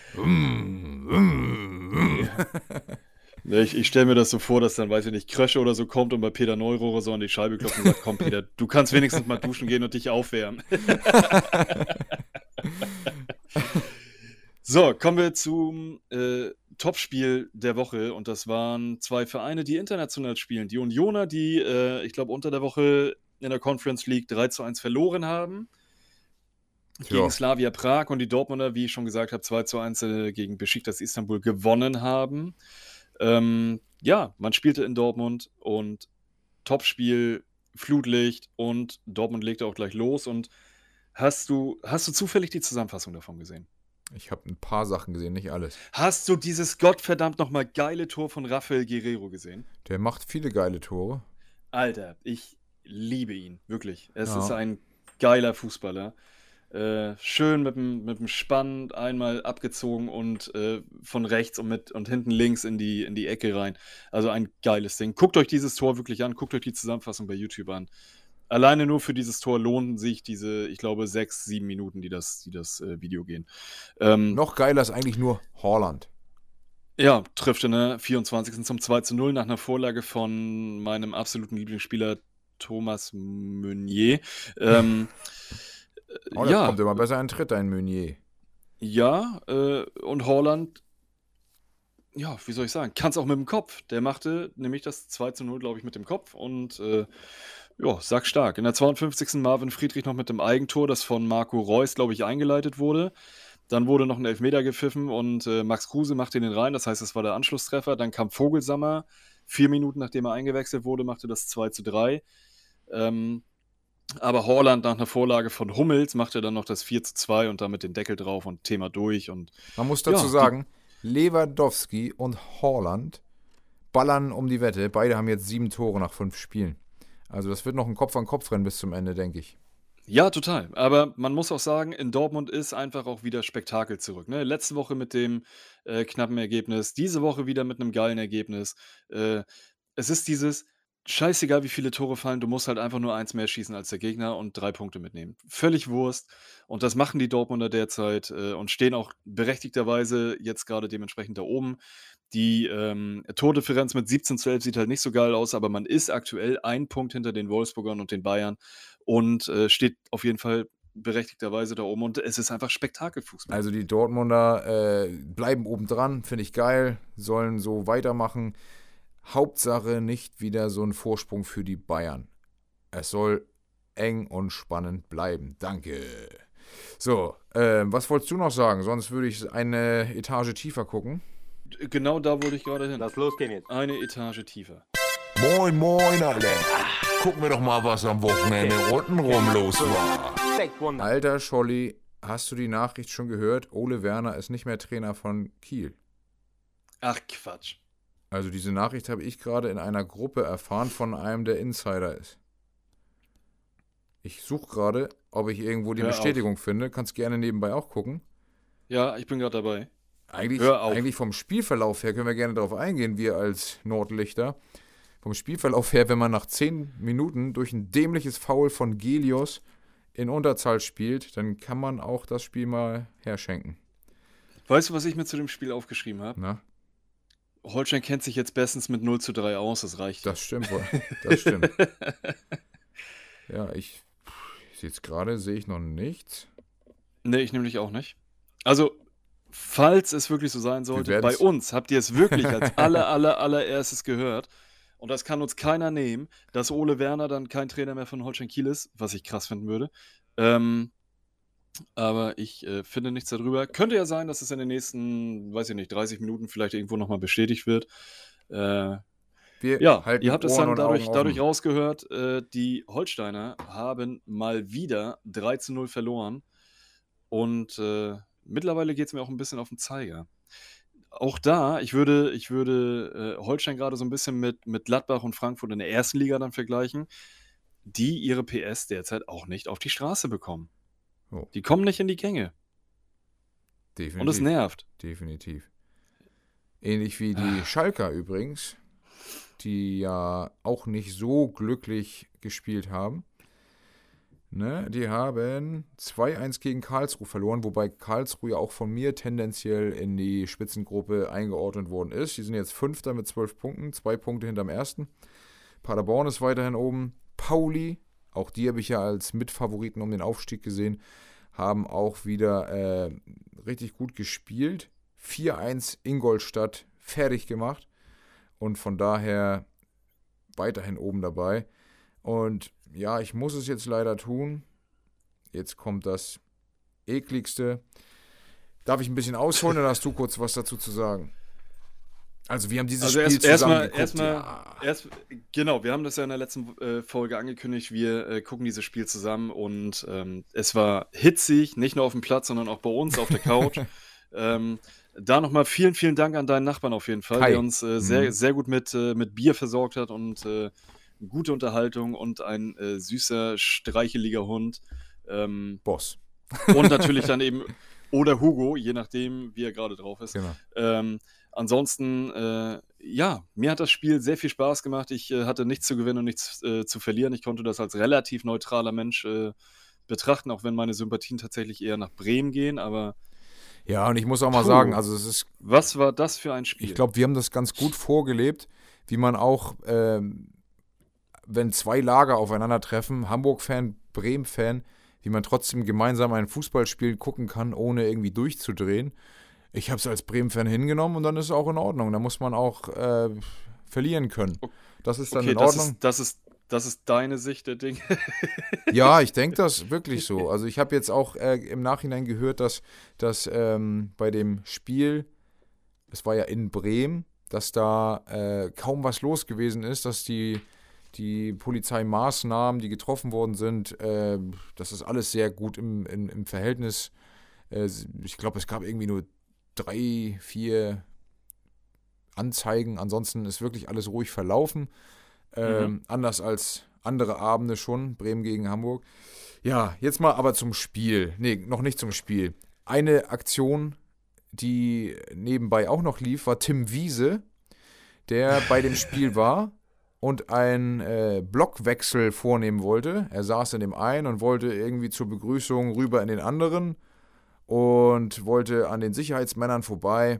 Ich stelle mir das so vor, dass dann, weiß ich nicht, Krösche oder so kommt und bei Peter Neurohrer so an die Scheibe klopft und sagt, komm Peter, du kannst wenigstens mal duschen gehen und dich aufwärmen. So, kommen wir zum Topspiel der Woche und das waren 2 Vereine, die international spielen. Die Unioner, die, ich glaube, unter der Woche in der Conference League 3-1 verloren haben gegen Slavia Prag und die Dortmunder, wie ich schon gesagt habe, 2-1 gegen Besiktas Istanbul gewonnen haben. Ja, man spielte in Dortmund und Topspiel, Flutlicht und Dortmund legte auch gleich los. Und hast du zufällig die Zusammenfassung davon gesehen? Ich habe ein paar Sachen gesehen, nicht alles. Hast du dieses gottverdammt nochmal geile Tor von Rafael Guerreiro gesehen? Der macht viele geile Tore. Alter, ich liebe ihn, wirklich. Es Ja. ist ein geiler Fußballer. Schön mit dem Spann einmal abgezogen und von rechts und hinten links in die Ecke rein. Also ein geiles Ding. Guckt euch dieses Tor wirklich an, guckt euch die Zusammenfassung bei YouTube an. Alleine nur für dieses Tor lohnen sich diese, ich glaube, 6, 7 Minuten, die das Video gehen. Noch geiler ist eigentlich nur Haaland. Ja, trifft in der 24. zum 2-0 nach einer Vorlage von meinem absoluten Lieblingsspieler Thomas Meunier. Oh, das kommt immer besser in Tritt, ein Meunier. Ja, und Haaland, ja, wie soll ich sagen, kann es auch mit dem Kopf. Der machte nämlich das 2-0, glaube ich, mit dem Kopf und ja, sackstark. In der 52. Marvin Friedrich noch mit dem Eigentor, das von Marco Reus, glaube ich, eingeleitet wurde. Dann wurde noch ein Elfmeter gepfiffen und Max Kruse machte den rein, das heißt, es war der Anschlusstreffer. Dann kam Vogelsammer, 4 Minuten nachdem er eingewechselt wurde, machte das 2-3. Aber Haaland nach einer Vorlage von Hummels machte dann noch das 4-2 und damit den Deckel drauf und Thema durch. Und Man muss dazu Ja, sagen, Lewandowski und Haaland ballern um die Wette. Beide haben jetzt 7 Tore nach 5 Spielen. Also das wird noch ein Kopf-an-Kopf-Rennen bis zum Ende, denke ich. Ja, total. Aber man muss auch sagen, in Dortmund ist einfach auch wieder Spektakel zurück. Ne? Letzte Woche mit dem knappen Ergebnis, diese Woche wieder mit einem geilen Ergebnis. Es ist dieses, scheißegal wie viele Tore fallen, du musst halt einfach nur 1 mehr schießen als der Gegner und 3 Punkte mitnehmen. Völlig Wurst. Und das machen die Dortmunder derzeit und stehen auch berechtigterweise jetzt gerade dementsprechend da oben. Die Tordifferenz mit 17-11 sieht halt nicht so geil aus, aber man ist aktuell 1 Punkt hinter den Wolfsburgern und den Bayern und steht auf jeden Fall berechtigterweise da oben und es ist einfach Spektakelfußball. Also die Dortmunder bleiben oben dran, finde ich geil, sollen so weitermachen. Hauptsache nicht wieder so ein Vorsprung für die Bayern. Es soll eng und spannend bleiben. Danke. So, was wolltest du noch sagen? Sonst würde ich eine Etage tiefer gucken. Genau da wollte ich gerade hin. Lass losgehen jetzt. Eine Etage tiefer. Moin, moin, Alter. Gucken wir doch mal, was am Wochenende untenrum los war. Take one. Alter Scholli, hast du die Nachricht schon gehört? Ole Werner ist nicht mehr Trainer von Kiel. Ach, Quatsch. Also diese Nachricht habe ich gerade in einer Gruppe erfahren von einem, der Insider ist. Ich suche gerade, ob ich irgendwo die Hör Bestätigung finde. Kannst gerne nebenbei auch gucken. Ja, ich bin gerade dabei. Eigentlich, auf. eigentlich vom Spielverlauf her können wir gerne darauf eingehen, wir als Nordlichter. Vom Spielverlauf her, wenn man nach 10 Minuten durch ein dämliches Foul von Gelios in Unterzahl spielt, dann kann man auch das Spiel mal herschenken. Weißt du, was ich mir zu dem Spiel aufgeschrieben habe? Na, Holstein kennt sich jetzt bestens mit 0:3 aus, das reicht. das stimmt wohl. Das stimmt. Ja, ich jetzt gerade sehe ich noch nichts. Nee, ich nämlich auch nicht. Also, falls es wirklich so sein sollte, bei werden's- uns habt ihr es wirklich als allererstes gehört. Und das kann uns keiner nehmen, dass Ole Werner dann kein Trainer mehr von Holstein Kiel ist, was ich krass finden würde. Aber ich finde nichts darüber. Könnte ja sein, dass es in den nächsten, weiß ich nicht, 30 Minuten vielleicht irgendwo nochmal bestätigt wird. Wir Ja, halten ihr habt es Ohren dann und dadurch Augen offen. rausgehört, die Holsteiner haben mal wieder 3:0 verloren. Und mittlerweile geht es mir auch ein bisschen auf den Zeiger. Auch da, ich würde Holstein gerade so ein bisschen mit Gladbach und Frankfurt in der ersten Liga dann vergleichen, die ihre PS derzeit auch nicht auf die Straße bekommen. Oh. Die kommen nicht in die Gänge. Definitiv. Und es nervt. Definitiv. Ähnlich wie die Schalker übrigens, die ja auch nicht so glücklich gespielt haben. Ne? Die haben 2-1 gegen Karlsruhe verloren, wobei Karlsruhe ja auch von mir tendenziell in die Spitzengruppe eingeordnet worden ist. Die sind jetzt Fünfter mit 12 Punkten, 2 Punkte hinterm ersten. Paderborn ist weiterhin oben. Pauli, auch die habe ich ja als Mitfavoriten um den Aufstieg gesehen, haben auch wieder richtig gut gespielt. 4-1 Ingolstadt fertig gemacht und von daher weiterhin oben dabei. Und ja, ich muss es jetzt leider tun. Jetzt kommt das ekligste. Darf ich ein bisschen ausholen oder hast du kurz was dazu zu sagen? Also wir haben dieses Spiel zusammen geguckt. Genau, wir haben das ja in der letzten Folge angekündigt, wir gucken dieses Spiel zusammen und es war hitzig, nicht nur auf dem Platz, sondern auch bei uns auf der Couch. Da nochmal vielen, vielen Dank an deinen Nachbarn auf jeden Fall, Kai. der uns sehr, sehr gut mit Bier versorgt hat und gute Unterhaltung und ein süßer, streicheliger Hund. Boss. Und natürlich dann eben, oder Hugo, je nachdem, wie er gerade drauf ist. Genau. Ansonsten, ja, mir hat das Spiel sehr viel Spaß gemacht. Ich hatte nichts zu gewinnen und nichts zu verlieren. Ich konnte das als relativ neutraler Mensch betrachten, auch wenn meine Sympathien tatsächlich eher nach Bremen gehen. Aber Ja, und ich muss auch mal Puh. sagen, also es ist, was war das für ein Spiel? ich glaube, wir haben das ganz gut vorgelebt, wie man auch, wenn zwei Lager aufeinandertreffen, Hamburg-Fan, Bremen-Fan, wie man trotzdem gemeinsam ein Fußballspiel gucken kann, ohne irgendwie durchzudrehen. Ich habe es als Bremen-Fan hingenommen und dann ist es auch in Ordnung. Da muss man auch verlieren können. Das ist dann okay, in Ordnung. das ist deine Sicht der Dinge. Ja, ich denke das wirklich so. Also ich habe jetzt auch im Nachhinein gehört, dass bei dem Spiel, es war ja in Bremen, dass da kaum was los gewesen ist, dass die Polizeimaßnahmen, die getroffen worden sind, das ist alles sehr gut im Verhältnis. Ich glaube, es gab irgendwie nur 3, 4 Anzeigen. Ansonsten ist wirklich alles ruhig verlaufen. Anders als andere Abende schon, Bremen gegen Hamburg. Ja, jetzt mal aber zum Spiel. Nee, noch nicht zum Spiel. Eine Aktion, die nebenbei auch noch lief, war Tim Wiese, der bei dem Spiel war und einen Blockwechsel vornehmen wollte. Er saß in dem einen und wollte irgendwie zur Begrüßung rüber in den anderen und wollte an den Sicherheitsmännern vorbei.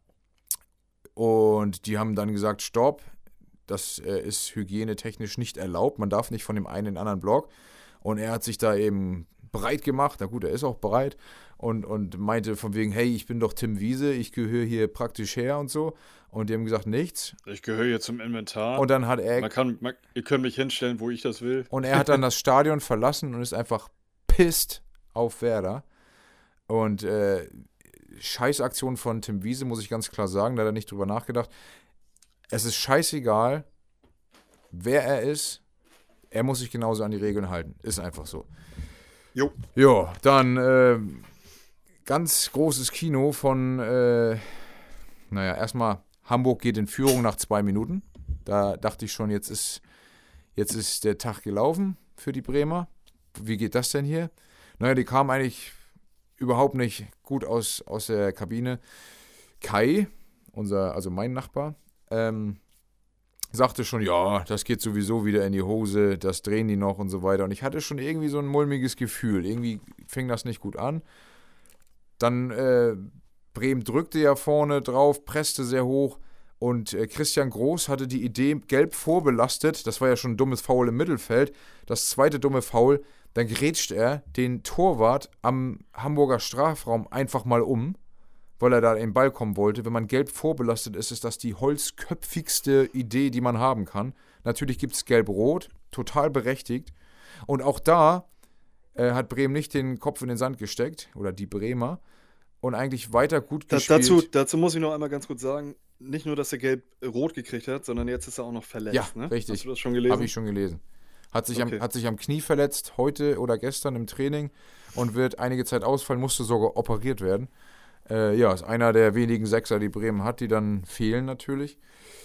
Und die haben dann gesagt, stopp, das ist hygienetechnisch nicht erlaubt. Man darf nicht von dem einen in den anderen Block. Und er hat sich da eben breit gemacht. Na gut, er ist auch breit. Und meinte von wegen, hey, ich bin doch Tim Wiese, ich gehöre hier praktisch her und so. Und die haben gesagt, nichts. Ich gehöre hier zum Inventar. Und dann hat er... Ihr könnt mich hinstellen, wo ich das will. Und er hat dann das Stadion verlassen und ist einfach pisst auf Werder. Und Scheißaktion von Tim Wiese, muss ich ganz klar sagen, da hat er nicht drüber nachgedacht. Es ist scheißegal, wer er ist. Er muss sich genauso an die Regeln halten. Ist einfach so. Jo. Ja, dann ganz großes Kino von, erstmal Hamburg geht in Führung nach 2 Minuten. Da dachte ich schon, jetzt ist der Tag gelaufen für die Bremer. Wie geht das denn hier? Naja, die kamen eigentlich überhaupt nicht gut aus der Kabine. Kai, also mein Nachbar, sagte schon, ja, das geht sowieso wieder in die Hose, das drehen die noch und so weiter. Und ich hatte schon irgendwie so ein mulmiges Gefühl. Irgendwie fing das nicht gut an. Dann Bremen drückte ja vorne drauf, presste sehr hoch. Und Christian Groß hatte die Idee, gelb vorbelastet, das war ja schon ein dummes Foul im Mittelfeld, das zweite dumme Foul, dann grätscht er den Torwart am Hamburger Strafraum einfach mal um, weil er da in den Ball kommen wollte. Wenn man gelb vorbelastet ist, ist das die holzköpfigste Idee, die man haben kann. Natürlich gibt es gelb-rot, total berechtigt. Und auch da hat Bremen nicht den Kopf in den Sand gesteckt, oder die Bremer, und eigentlich weiter gut gespielt. Dazu muss ich noch einmal ganz kurz sagen, nicht nur, dass er gelb-rot gekriegt hat, sondern jetzt ist er auch noch verletzt. Ja, ne? richtig. Hast du das schon gelesen? Habe ich schon gelesen. Hat sich am Knie verletzt, heute oder gestern im Training und wird einige Zeit ausfallen, musste sogar operiert werden. Ist einer der wenigen Sechser, die Bremen hat, die dann fehlen natürlich.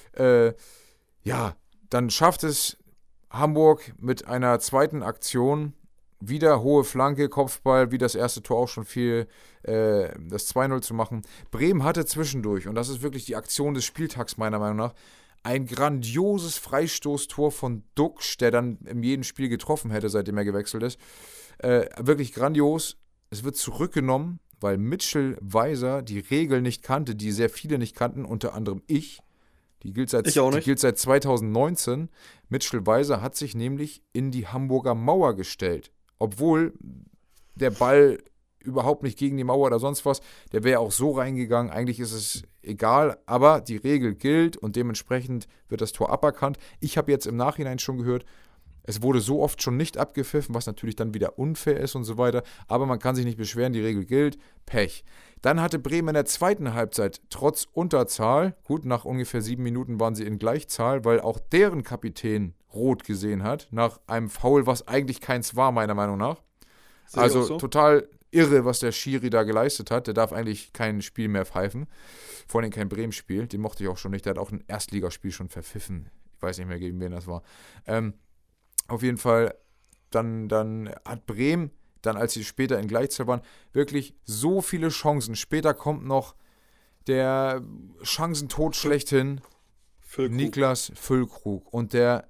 Dann schafft es Hamburg mit einer zweiten Aktion, wieder hohe Flanke, Kopfball, wie das erste Tor auch schon fiel, das 2-0 zu machen. Bremen hatte zwischendurch, und das ist wirklich die Aktion des Spieltags meiner Meinung nach, ein grandioses Freistoßtor von Duxch, der dann in jedem Spiel getroffen hätte, seitdem er gewechselt ist. Wirklich grandios. Es wird zurückgenommen, weil Mitchell Weiser die Regel nicht kannte, die sehr viele nicht kannten, unter anderem ich. Die gilt seit 2019. Mitchell Weiser hat sich nämlich in die Hamburger Mauer gestellt. Obwohl der Ball überhaupt nicht gegen die Mauer oder sonst was, der wäre auch so reingegangen. Eigentlich ist es egal, aber die Regel gilt und dementsprechend wird das Tor aberkannt. Ich habe jetzt im Nachhinein schon gehört, es wurde so oft schon nicht abgepfiffen, was natürlich dann wieder unfair ist und so weiter. Aber man kann sich nicht beschweren, die Regel gilt. Pech. Dann hatte Bremen in der zweiten Halbzeit trotz Unterzahl, gut, nach ungefähr 7 Minuten waren sie in Gleichzahl, weil auch deren Kapitän rot gesehen hat, nach einem Foul, was eigentlich keins war, meiner Meinung nach. Also so? Total irre, was der Schiri da geleistet hat. Der darf eigentlich kein Spiel mehr pfeifen. Vor allem kein Bremen-Spiel. Den mochte ich auch schon nicht. Der hat auch ein Erstligaspiel schon verpfiffen. Ich weiß nicht mehr, gegen wen das war. Auf jeden Fall, dann hat Bremen, dann als sie später in Gleichzahl waren, wirklich so viele Chancen. Später kommt noch der Chancentod schlechthin, Füllkrug. Niklas Füllkrug. Und er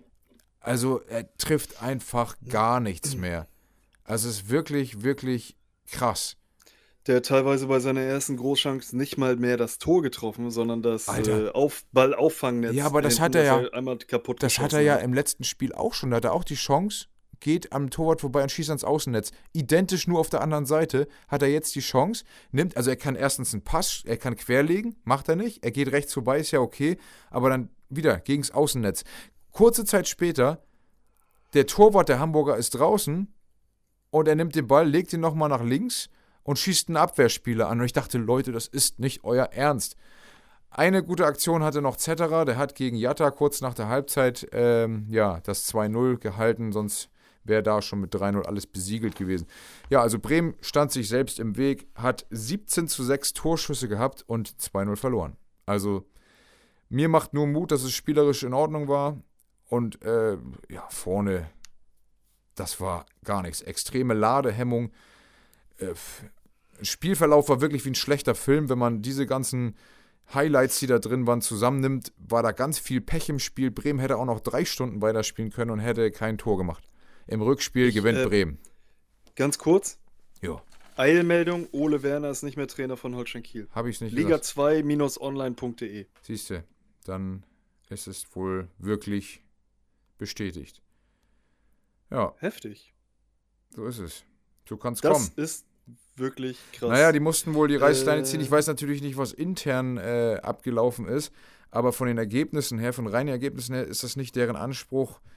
trifft einfach gar nichts mehr. Also es ist wirklich, wirklich krass. Der hat teilweise bei seiner ersten Großchance nicht mal mehr das Tor getroffen, sondern das Ball-Auffangnetz. Ja, aber das hat er ja einmal kaputt das hat er ja im letzten Spiel auch schon. Da hat er auch die Chance, geht am Torwart vorbei und schießt ans Außennetz. Identisch nur auf der anderen Seite hat er jetzt die Chance, er kann erstens einen Pass, er kann querlegen, macht er nicht. Er geht rechts vorbei, ist ja okay, aber dann wieder gegens Außennetz. Kurze Zeit später, der Torwart der Hamburger ist draußen und er nimmt den Ball, legt ihn nochmal nach links und schießt einen Abwehrspieler an. Und ich dachte, Leute, das ist nicht euer Ernst. Eine gute Aktion hatte noch Zetterer, der hat gegen Jatta kurz nach der Halbzeit das 2-0 gehalten, sonst wäre da schon mit 3-0 alles besiegelt gewesen. Ja, also Bremen stand sich selbst im Weg, hat 17:6 Torschüsse gehabt und 2-0 verloren. Also mir macht nur Mut, dass es spielerisch in Ordnung war und vorne, das war gar nichts. Extreme Ladehemmung. Spielverlauf war wirklich wie ein schlechter Film, wenn man diese ganzen Highlights, die da drin waren, zusammennimmt, war da ganz viel Pech im Spiel. Bremen hätte auch noch 3 Stunden weiterspielen können und hätte kein Tor gemacht. Im Rückspiel gewinnt Bremen. Ganz kurz. Ja. Eilmeldung, Ole Werner ist nicht mehr Trainer von Holstein Kiel. Habe ich nicht Liga 2-online.de. Siehste, dann ist es wohl wirklich bestätigt. Ja. Heftig. So ist es. So kann es kommen. Das ist wirklich krass. Naja, die mussten wohl die Reißleine ziehen. Ich weiß natürlich nicht, was intern abgelaufen ist, aber von den Ergebnissen her, von reinen Ergebnissen her, ist das nicht deren Anspruch,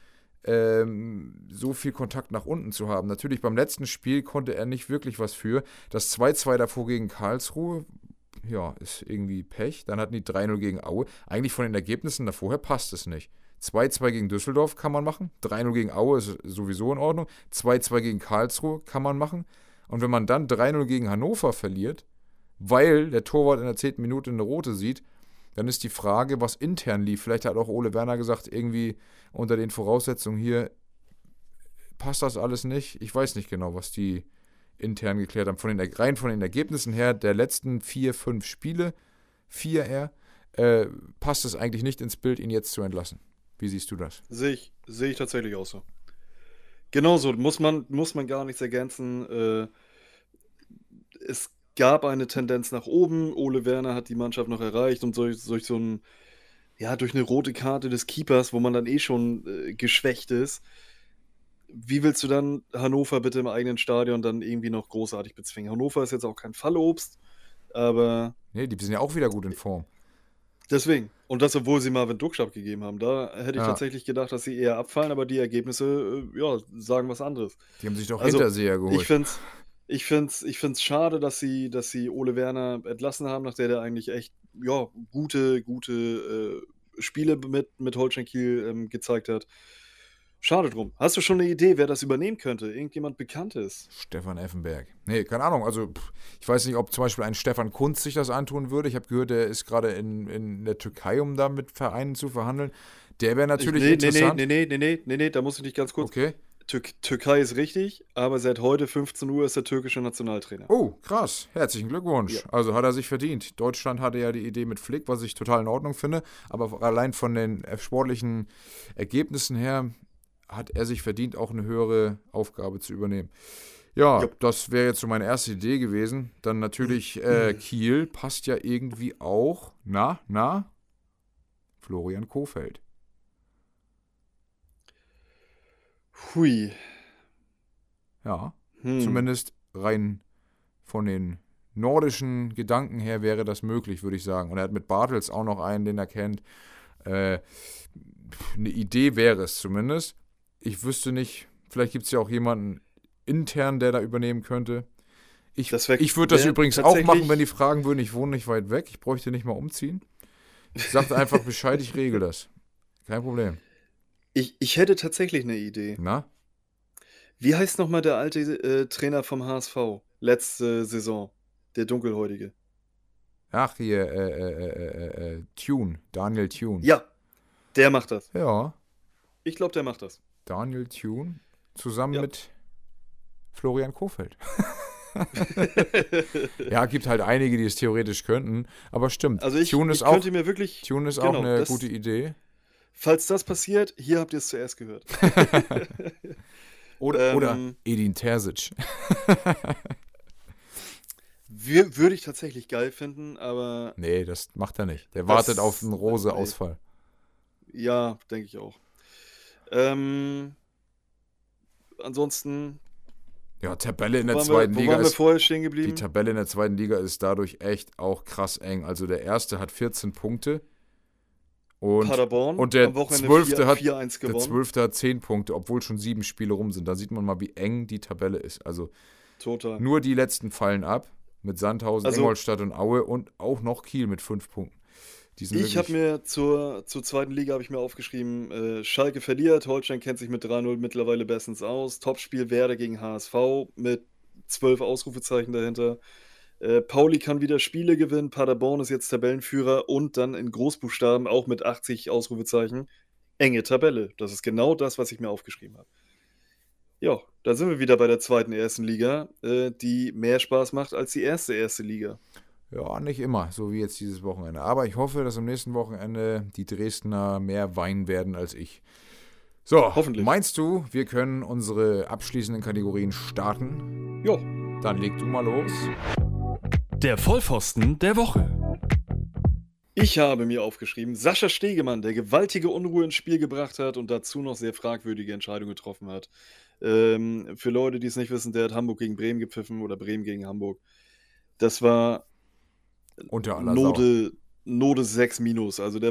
so viel Kontakt nach unten zu haben. Natürlich beim letzten Spiel konnte er nicht wirklich was für. Das 2-2 davor gegen Karlsruhe, ja, ist irgendwie Pech. Dann hatten die 3-0 gegen Aue. Eigentlich von den Ergebnissen davorher passt es nicht. 2-2 gegen Düsseldorf kann man machen. 3-0 gegen Aue ist sowieso in Ordnung. 2-2 gegen Karlsruhe kann man machen. Und wenn man dann 3-0 gegen Hannover verliert, weil der Torwart in der 10. Minute eine rote sieht, dann ist die Frage, was intern lief. Vielleicht hat auch Ole Werner gesagt, irgendwie unter den Voraussetzungen hier passt das alles nicht. Ich weiß nicht genau, was die intern geklärt haben. Rein von den Ergebnissen her der letzten 4, 5 Spiele, 4 eher, passt es eigentlich nicht ins Bild, ihn jetzt zu entlassen. Wie siehst du das? Sehe ich tatsächlich auch so. Genauso, muss man gar nichts ergänzen. Es gab eine Tendenz nach oben. Ole Werner hat die Mannschaft noch erreicht und durch so ein, ja, durch eine rote Karte des Keepers, wo man dann schon geschwächt ist. Wie willst du dann Hannover bitte im eigenen Stadion dann irgendwie noch großartig bezwingen? Hannover ist jetzt auch kein Fallobst, aber Nee, die sind ja auch wieder gut in Form. deswegen. Und das, obwohl sie Marvin Duksch abgegeben haben. Da hätte ich Ja. tatsächlich gedacht, dass sie eher abfallen, aber die Ergebnisse, ja, sagen was anderes. Die haben sich doch Also, Hinterseher geholt. Ich find's schade, dass sie Ole Werner entlassen haben, nachdem der eigentlich echt, ja, gute Spiele mit Holstein Kiel gezeigt hat. Schade drum. Hast du schon eine Idee, wer das übernehmen könnte? Irgendjemand Bekanntes? Stefan Effenberg. Nee, keine Ahnung. Also, ich weiß nicht, ob zum Beispiel ein Stefan Kuntz sich das antun würde. Ich habe gehört, der ist gerade in der Türkei, um da mit Vereinen zu verhandeln. Der wäre natürlich interessant. Nee, da muss ich nicht ganz kurz. Okay. Türkei ist richtig, aber seit heute 15 Uhr ist der türkische Nationaltrainer. Oh, krass. Herzlichen Glückwunsch. Ja. Also hat er sich verdient. Deutschland hatte ja die Idee mit Flick, was ich total in Ordnung finde. Aber allein von den sportlichen Ergebnissen her hat er sich verdient, auch eine höhere Aufgabe zu übernehmen. Ja, Ja. das wäre jetzt so meine erste Idee gewesen. Dann natürlich Kiel passt ja irgendwie auch. Na? Florian Kohfeldt. Hui. Ja, Hm. zumindest rein von den nordischen Gedanken her wäre das möglich, würde ich sagen. Und er hat mit Bartels auch noch einen, den er kennt. Eine Idee wäre es zumindest. Ich wüsste nicht, vielleicht gibt es ja auch jemanden intern, der da übernehmen könnte. Ich würde das wär übrigens auch tatsächlich- machen, wenn die fragen würden, ich wohne nicht weit weg. Ich bräuchte nicht mal umziehen. Sagt einfach Bescheid, ich regel das. Kein Problem. Ich hätte tatsächlich eine Idee. Na? Wie heißt nochmal der alte Trainer vom HSV? Letzte Saison. Der Dunkelhäutige. Ach, hier, Thune. Daniel Thune. Ja, der macht das. Ja, Ich glaube, der macht das. Daniel Thune zusammen Ja. mit Florian Kohfeldt. Ja, gibt halt einige, die es theoretisch könnten, aber stimmt. Also ich Thune ist auch, könnte mir wirklich, Thune ist genau, auch eine das- gute Idee. falls das passiert, hier habt ihr es zuerst gehört. Oder Ähm, Edin Terzic. Würde ich tatsächlich geil finden, aber Nee, das macht er nicht. Der wartet auf einen nee. Rose-Ausfall. ja, denke ich auch. Ansonsten, Ja, Tabelle in der wo zweiten Liga waren wir ist. vorher stehen Die geblieben? Tabelle in der zweiten Liga ist dadurch echt auch krass eng. Also der erste hat 14 Punkte. Paderborn, und der am Wochenende 12. hat 4-1 Der gewonnen. 12. hat 10 Punkte, obwohl schon 7 Spiele rum sind. Da sieht man mal, wie eng die Tabelle ist. Also Total. nur die letzten fallen ab. Mit Sandhausen, Also- Ingolstadt und Aue und auch noch Kiel mit 5 Punkten. Die sind Ich habe wirklich- mir zur zweiten Liga habe ich mir aufgeschrieben, Schalke verliert, Holstein kennt sich mit 3-0 mittlerweile bestens aus. Topspiel Werder gegen HSV mit 12 Ausrufezeichen dahinter. Pauli kann wieder Spiele gewinnen, Paderborn ist jetzt Tabellenführer und dann in Großbuchstaben auch mit 80 Ausrufezeichen. Enge Tabelle. Das ist genau das, was ich mir aufgeschrieben habe. Ja, da sind wir wieder bei der zweiten ersten Liga, die mehr Spaß macht als die erste Liga. Ja, nicht immer, so wie jetzt dieses Wochenende. Aber ich hoffe, dass am nächsten Wochenende die Dresdner mehr weinen werden als ich. So, Hoffentlich. meinst du, wir können unsere abschließenden Kategorien starten? Ja, Dann leg du mal los. Der Vollpfosten der Woche. ich habe mir aufgeschrieben, Sascha Stegemann, der gewaltige Unruhe ins Spiel gebracht hat und dazu noch sehr fragwürdige Entscheidungen getroffen hat. Für Leute, die es nicht wissen, der hat Hamburg gegen Bremen gepfiffen oder Bremen gegen Hamburg. Das war Unter aller Sau. Note 6 minus, also der war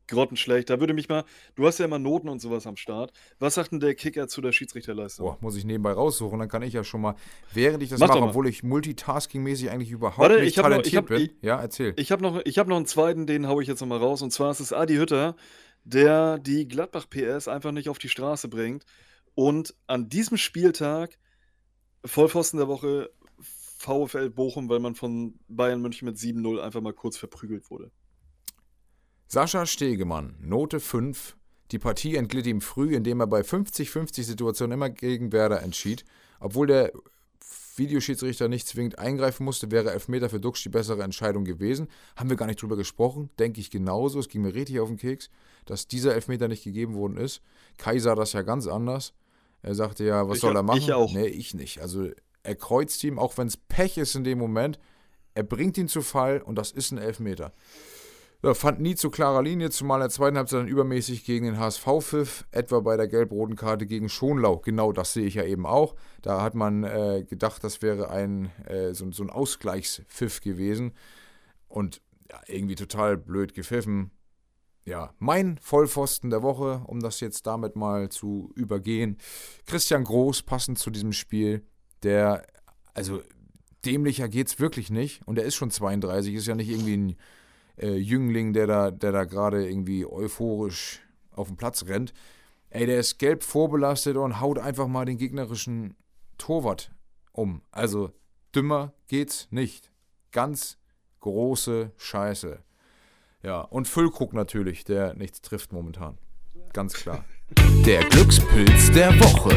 grottenschlecht. Da würde mich mal, du hast ja immer Noten und sowas am Start. Was sagt denn der Kicker zu der Schiedsrichterleistung? Boah, muss ich nebenbei raussuchen, dann kann ich ja schon mal, während ich das Mach mache, doch mal. obwohl ich multitaskingmäßig eigentlich überhaupt Warte, nicht talentiert bin. Ja, erzähl. Ich habe noch einen zweiten, den haue ich jetzt noch mal raus. Und zwar ist es Adi Hütter, der die Gladbach-PS einfach nicht auf die Straße bringt. Und an diesem Spieltag, Vollpfosten der Woche, VfL Bochum, weil man von Bayern München mit 7-0 einfach mal kurz verprügelt wurde. Sascha Stegemann, Note 5. Die Partie entglitt ihm früh, indem er bei 50-50 Situationen immer gegen Werder entschied. Obwohl der Videoschiedsrichter nicht zwingend eingreifen musste, wäre Elfmeter für Duxch die bessere Entscheidung gewesen. Haben wir gar nicht drüber gesprochen, denke ich genauso. Es ging mir richtig auf den Keks, dass dieser Elfmeter nicht gegeben worden ist. Kai sah das ja ganz anders. Er sagte ja, was soll er machen? Ich auch. Nee, ich nicht. Also er kreuzt ihm, auch wenn es Pech ist in dem Moment. Er bringt ihn zu Fall und das ist ein Elfmeter. Ja, fand nie zu klarer Linie, zumal in der zweiten Halbzeit dann übermäßig gegen den HSV pfiff, etwa bei der gelb-roten Karte gegen Schonlau. Genau das sehe ich ja eben auch. Da hat man gedacht, das wäre so ein Ausgleichspfiff gewesen und ja, irgendwie total blöd gepfiffen. Ja, mein Vollpfosten der Woche, um das jetzt damit mal zu übergehen. Christian Groß, passend zu diesem Spiel, der, also dämlicher geht's wirklich nicht und der ist schon 32, ist ja nicht irgendwie ein Jüngling, der da gerade irgendwie euphorisch auf den Platz rennt. Ey, der ist gelb vorbelastet und haut einfach mal den gegnerischen Torwart um. Also dümmer geht's nicht. Ganz große Scheiße. Ja, und Füllkrug natürlich, der nichts trifft momentan. Ganz klar. Der Glückspilz der Woche.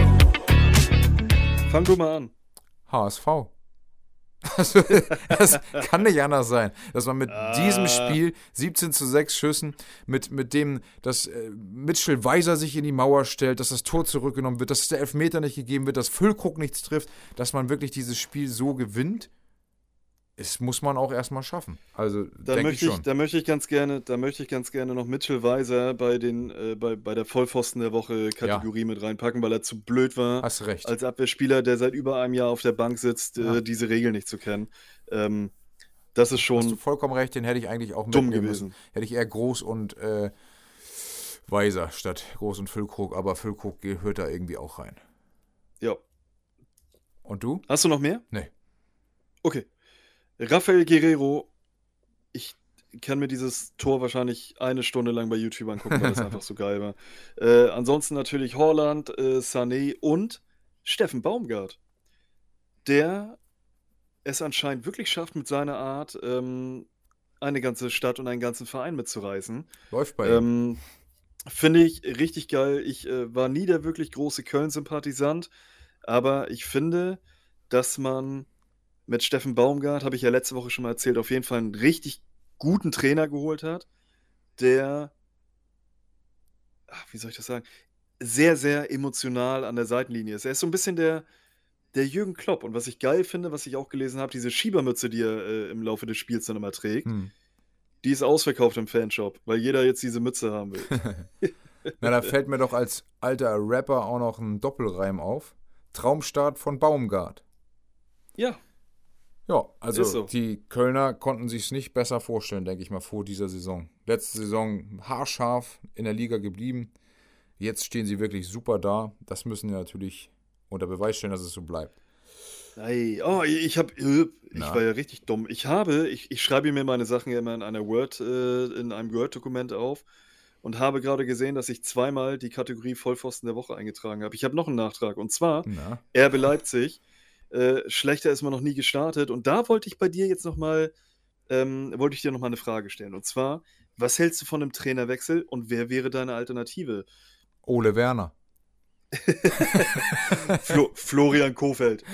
Fang du mal an. HSV. Also, das kann nicht anders sein, dass man mit diesem Spiel 17:6 Schüssen, mit dem, dass Mitchell Weiser sich in die Mauer stellt, dass das Tor zurückgenommen wird, dass der Elfmeter nicht gegeben wird, dass Füllkrug nichts trifft, dass man wirklich dieses Spiel so gewinnt, das muss man auch erstmal schaffen. Also, denke ich schon. Da möchte ich ganz gerne noch Mitchell Weiser bei der Vollpfosten der Woche Kategorie mit reinpacken, weil er zu blöd war, Hast recht. als Abwehrspieler, der seit über einem Jahr auf der Bank sitzt, diese Regel nicht zu kennen. Das ist Hast du schon vollkommen recht, den hätte ich eigentlich auch dumm mitnehmen gewesen. müssen. Hätte ich eher Groß und Weiser statt Groß und Füllkrug, aber Füllkrug gehört da irgendwie auch rein. Ja. Und du? Hast du noch mehr? Nee. Okay. Rafael Guerreiro, ich kann mir dieses Tor wahrscheinlich eine Stunde lang bei YouTube angucken, weil das einfach so geil war. Ansonsten natürlich Haaland, Sané und Steffen Baumgart, der es anscheinend wirklich schafft, mit seiner Art eine ganze Stadt und einen ganzen Verein mitzureißen. Läuft bei ihm. Finde ich richtig geil. Ich war nie der wirklich große Köln-Sympathisant, aber ich finde, dass man mit Steffen Baumgart, habe ich ja letzte Woche schon mal erzählt, auf jeden Fall einen richtig guten Trainer geholt hat, der, wie soll ich das sagen, sehr, sehr emotional an der Seitenlinie ist. Er ist so ein bisschen der Jürgen Klopp. Und was ich geil finde, was ich auch gelesen habe, diese Schiebermütze, die er im Laufe des Spiels dann immer trägt, die ist ausverkauft im Fanshop, weil jeder jetzt diese Mütze haben will. Na, da fällt mir doch als alter Rapper auch noch ein Doppelreim auf. Traumstart von Baumgart. Ja. Ja, also Ist so. die Kölner konnten sich es nicht besser vorstellen, denke ich mal, vor dieser Saison. Letzte Saison haarscharf in der Liga geblieben. Jetzt stehen sie wirklich super da. Das müssen wir natürlich unter Beweis stellen, dass es so bleibt. Ei, oh, ich war ja richtig dumm. Ich schreibe mir meine Sachen ja immer in einem Word-Dokument auf und habe gerade gesehen, dass ich zweimal die Kategorie Vollpfosten der Woche eingetragen habe. Ich habe noch einen Nachtrag und zwar RB Leipzig. Schlechter ist man noch nie gestartet. Und da wollte ich bei dir jetzt nochmal, wollte ich dir nochmal eine Frage stellen. Und zwar, was hältst du von einem Trainerwechsel und wer wäre deine Alternative? Ole Werner. Florian Kohfeldt.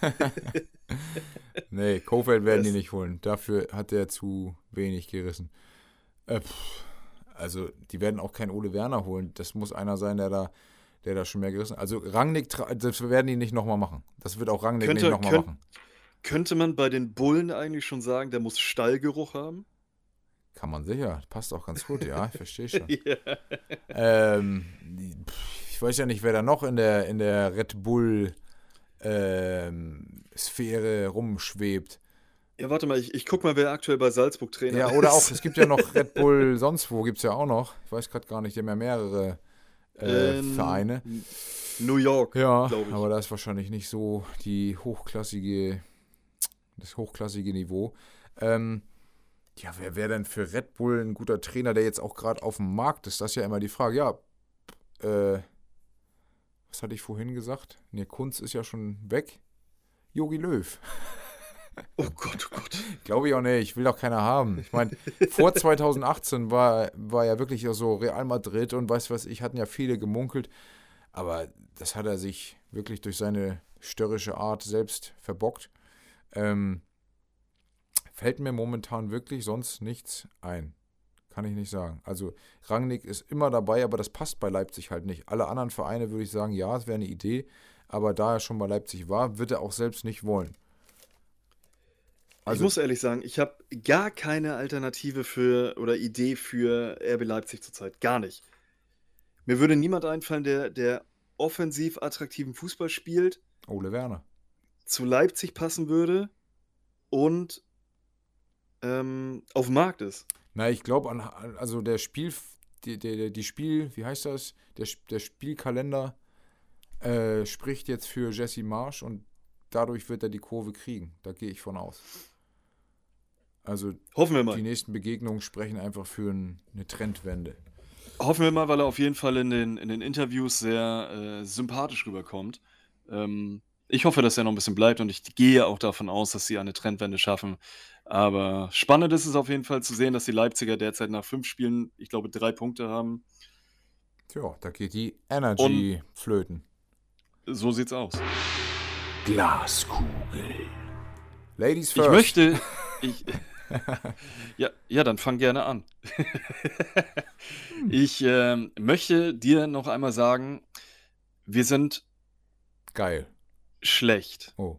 Nee, Kohfeldt werden die nicht holen. Dafür hat er zu wenig gerissen. Also, die werden auch keinen Ole Werner holen. Das muss einer sein, der da schon mehr gerissen hat. Also Rangnick, das werden die nicht nochmal machen. Das wird auch Rangnick nicht nochmal machen. Könnte man bei den Bullen eigentlich schon sagen, der muss Stallgeruch haben? Kann man sicher. Passt auch ganz gut, ja. Ich verstehe schon. Ja. Ich weiß ja nicht, wer da noch in der Red Bull Sphäre rumschwebt. Ja, warte mal, ich guck mal, wer aktuell bei Salzburg Trainer Ja, ist. oder auch, es gibt ja noch Red Bull sonst wo, gibt es ja auch noch. Ich weiß gerade gar nicht, die haben ja mehrere Vereine. New York, Ja, glaube ich. aber da ist wahrscheinlich nicht so das hochklassige Niveau. Ja, wer wäre denn für Red Bull ein guter Trainer, der jetzt auch gerade auf dem Markt ist? Das ist ja immer die Frage. Ja, was hatte ich vorhin gesagt? Ne, Kunz ist ja schon weg. Jogi Löw. Oh Gott, oh Gott. Glaube ich auch nicht, ich will doch keiner haben. Ich meine, vor 2018 war ja wirklich so Real Madrid und weiß was ich, hatten ja viele gemunkelt. Aber das hat er sich wirklich durch seine störrische Art selbst verbockt. Fällt mir momentan wirklich sonst nichts ein. Kann ich nicht sagen. Also Rangnick ist immer dabei, aber das passt bei Leipzig halt nicht. Alle anderen Vereine würde ich sagen, ja, es wäre eine Idee. Aber da er schon bei Leipzig war, wird er auch selbst nicht wollen. Ich muss ehrlich sagen, ich habe gar keine Alternative oder Idee für RB Leipzig zurzeit. Gar nicht. Mir würde niemand einfallen, der offensiv attraktiven Fußball spielt, Ole Werner. zu Leipzig passen würde und auf dem Markt ist. Na, ich glaube also der wie heißt das? Der Spielkalender spricht jetzt für Jesse Marsch und dadurch wird er die Kurve kriegen. Da gehe ich von aus. Also Hoffen wir mal. die nächsten Begegnungen sprechen einfach für eine Trendwende. Hoffen wir mal, weil er auf jeden Fall in den Interviews sehr sympathisch rüberkommt. Ich hoffe, dass er noch ein bisschen bleibt und ich gehe auch davon aus, dass sie eine Trendwende schaffen. Aber spannend ist es auf jeden Fall zu sehen, dass die Leipziger derzeit nach 5 Spielen, ich glaube, 3 Punkte haben. Tja, da geht die Energy flöten. So sieht's aus. Glaskugel. Ladies first. Ich möchte. Ja, dann fang gerne an. Ich möchte dir noch einmal sagen, wir sind Geil. schlecht. Oh.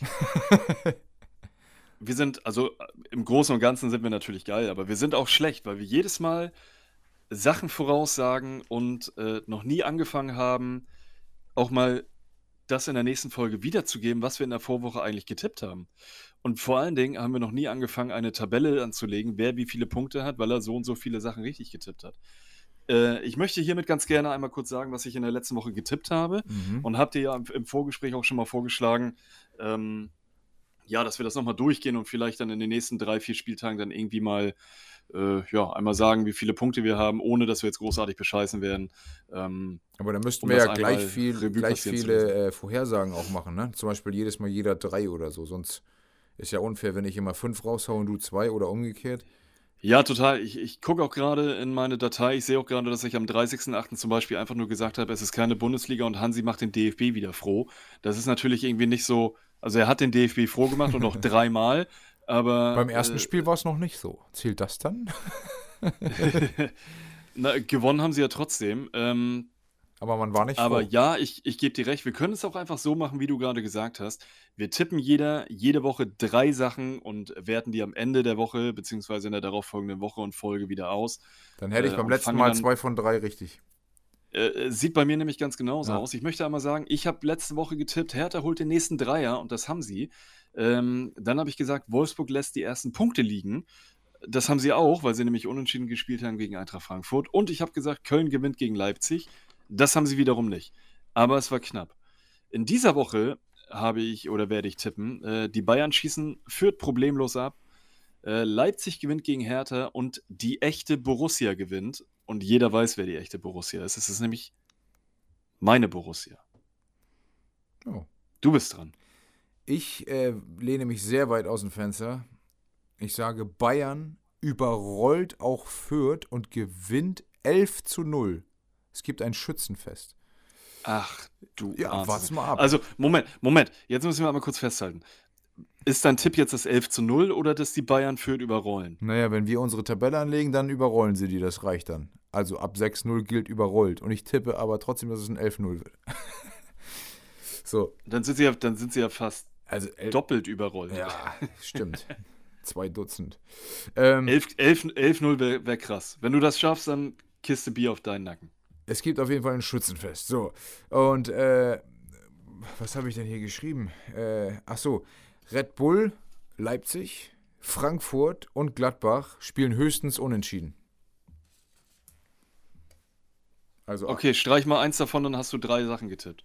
Wir sind, also im Großen und Ganzen sind wir natürlich geil, aber wir sind auch schlecht, weil wir jedes Mal Sachen voraussagen und noch nie angefangen haben, auch mal das in der nächsten Folge wiederzugeben, was wir in der Vorwoche eigentlich getippt haben. Und vor allen Dingen haben wir noch nie angefangen, eine Tabelle anzulegen, wer wie viele Punkte hat, weil er so und so viele Sachen richtig getippt hat. Ich möchte hiermit ganz gerne einmal kurz sagen, was ich in der letzten Woche getippt habe. Und habt ihr ja im Vorgespräch auch schon mal vorgeschlagen, dass wir das nochmal durchgehen und vielleicht dann in den nächsten 3-4 Spieltagen dann irgendwie mal einmal sagen, wie viele Punkte wir haben, ohne dass wir jetzt großartig bescheißen werden. Aber da müssten um wir das ja einmal gleich Revue passieren zu viele Vorhersagen auch machen, ne? Zum Beispiel jedes Mal jeder 3 oder so. Sonst ist ja unfair, wenn ich immer 5 raushaue und du 2 oder umgekehrt. Ja, total. Ich gucke auch gerade in meine Datei. Ich sehe auch gerade, dass ich am 30.08. zum Beispiel einfach nur gesagt habe, es ist keine Bundesliga und Hansi macht den DFB wieder froh. Das ist natürlich irgendwie nicht so. Also, er hat den DFB froh gemacht und auch 3-mal. Aber Beim ersten Spiel war es noch nicht so. Zählt das dann? gewonnen haben sie ja trotzdem. Aber man war nicht Aber froh. ja, ich gebe dir recht. Wir können es auch einfach so machen, wie du gerade gesagt hast. Wir tippen jede Woche 3 Sachen und werten die am Ende der Woche beziehungsweise in der darauffolgenden Woche und Folge wieder aus. Dann hätte ich beim und letzten fangen Mal dann- 2 von 3 richtig. Sieht bei mir nämlich ganz genauso Ja. aus. Ich möchte einmal sagen, ich habe letzte Woche getippt, Hertha holt den nächsten Dreier und das haben sie. Dann habe ich gesagt, Wolfsburg lässt die ersten Punkte liegen. Das haben sie auch, weil sie nämlich unentschieden gespielt haben gegen Eintracht Frankfurt. Und ich habe gesagt, Köln gewinnt gegen Leipzig. Das haben sie wiederum nicht. Aber es war knapp. In dieser Woche werde ich tippen, die Bayern schießen Fürth problemlos ab. Leipzig gewinnt gegen Hertha und die echte Borussia gewinnt. Und jeder weiß, wer die echte Borussia ist. Es ist nämlich meine Borussia. Oh. Du bist dran. Ich lehne mich sehr weit aus dem Fenster. Ich sage, Bayern überrollt auch Fürth und gewinnt 11-0. Es gibt ein Schützenfest. Ach, du Ja, ahnst wart's es. mal ab. Also, Moment. Jetzt müssen wir einmal kurz festhalten. Ist dein Tipp jetzt das 11-0 oder dass die Bayern Fürth überrollen? Naja, wenn wir unsere Tabelle anlegen, dann überrollen sie die, das reicht dann. Also ab 6-0 gilt überrollt. Und ich tippe aber trotzdem, dass es ein 11-0 wird. So, Dann sind sie ja fast also doppelt überrollt. ja, stimmt. 2 Dutzend. 11-0 wär krass. Wenn du das schaffst, dann Kiste Bier auf deinen Nacken. Es gibt auf jeden Fall ein Schützenfest. So, und was habe ich denn hier geschrieben? Red Bull Leipzig, Frankfurt und Gladbach spielen höchstens unentschieden. Also Okay, streich mal eins davon, dann hast du 3 Sachen getippt.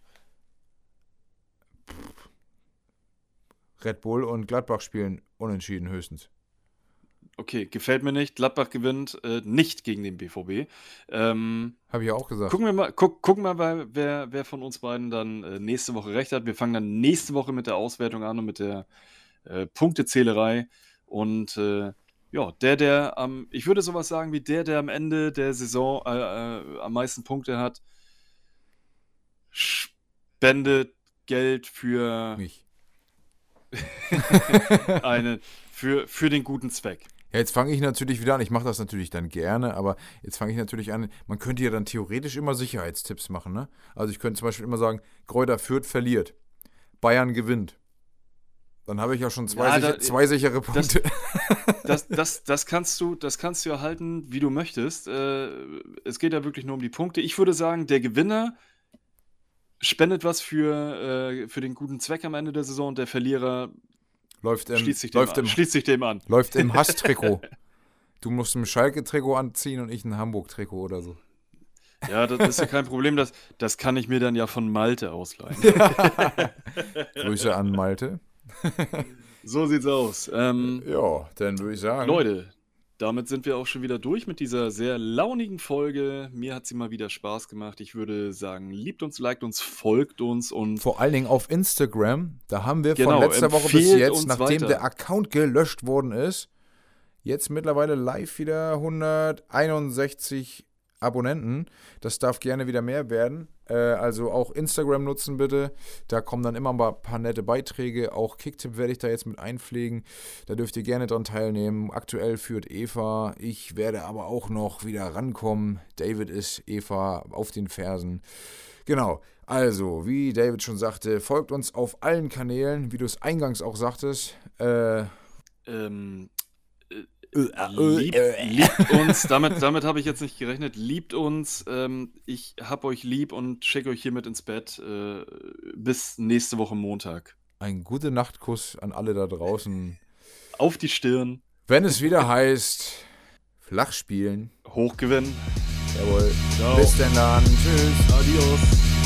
Red Bull und Gladbach spielen unentschieden höchstens. Okay, gefällt mir nicht. Gladbach gewinnt nicht gegen den BVB. Habe ich ja auch gesagt. Gucken wir mal, wer von uns beiden dann nächste Woche recht hat. Wir fangen dann nächste Woche mit der Auswertung an und mit der Punktezählerei. Und ja, ich würde sowas sagen wie der am Ende der Saison am meisten Punkte hat, spendet Geld für Mich. für den guten Zweck. Ja, jetzt fange ich natürlich wieder an. Ich mache das natürlich dann gerne, aber jetzt fange ich natürlich an. Man könnte ja dann theoretisch immer Sicherheitstipps machen, ne? Also ich könnte zum Beispiel immer sagen, Greuther Fürth verliert, Bayern gewinnt. Dann habe ich ja schon zwei sichere Punkte. Das kannst du erhalten, wie du möchtest. Es geht ja wirklich nur um die Punkte. Ich würde sagen, der Gewinner spendet was für den guten Zweck am Ende der Saison und der Verlierer schließt sich dem an. Läuft im Hass-Trikot. Du musst ein Schalke-Trikot anziehen und ich ein Hamburg-Trikot oder so. Ja, das ist ja kein Problem. Das kann ich mir dann ja von Malte ausleihen. Grüße an Malte. So sieht's aus. Ja, dann würde ich sagen. Leute, damit sind wir auch schon wieder durch mit dieser sehr launigen Folge. Mir hat sie mal wieder Spaß gemacht. Ich würde sagen, liebt uns, liked uns, folgt uns und vor alling auf Instagram. Da haben wir von letzter Woche bis jetzt, nachdem der Account gelöscht worden ist, jetzt mittlerweile live wieder 161 Abonnenten. Das darf gerne wieder mehr werden. Also auch Instagram nutzen bitte. Da kommen dann immer mal ein paar nette Beiträge. Auch Kicktipp werde ich da jetzt mit einpflegen. Da dürft ihr gerne dran teilnehmen. Aktuell führt Eva. Ich werde aber auch noch wieder rankommen. David ist Eva auf den Fersen. Genau. Also, wie David schon sagte, folgt uns auf allen Kanälen, wie du es eingangs auch sagtest. Liebt uns, damit habe ich jetzt nicht gerechnet, liebt uns, ich hab euch lieb und schicke euch hiermit ins Bett, bis nächste Woche Montag. Ein gute Nachtkuss an alle da draußen. Auf die Stirn. Wenn es wieder heißt, flach spielen. Hochgewinnen. Jawohl. Ciao. Bis denn dann. Tschüss. Adios.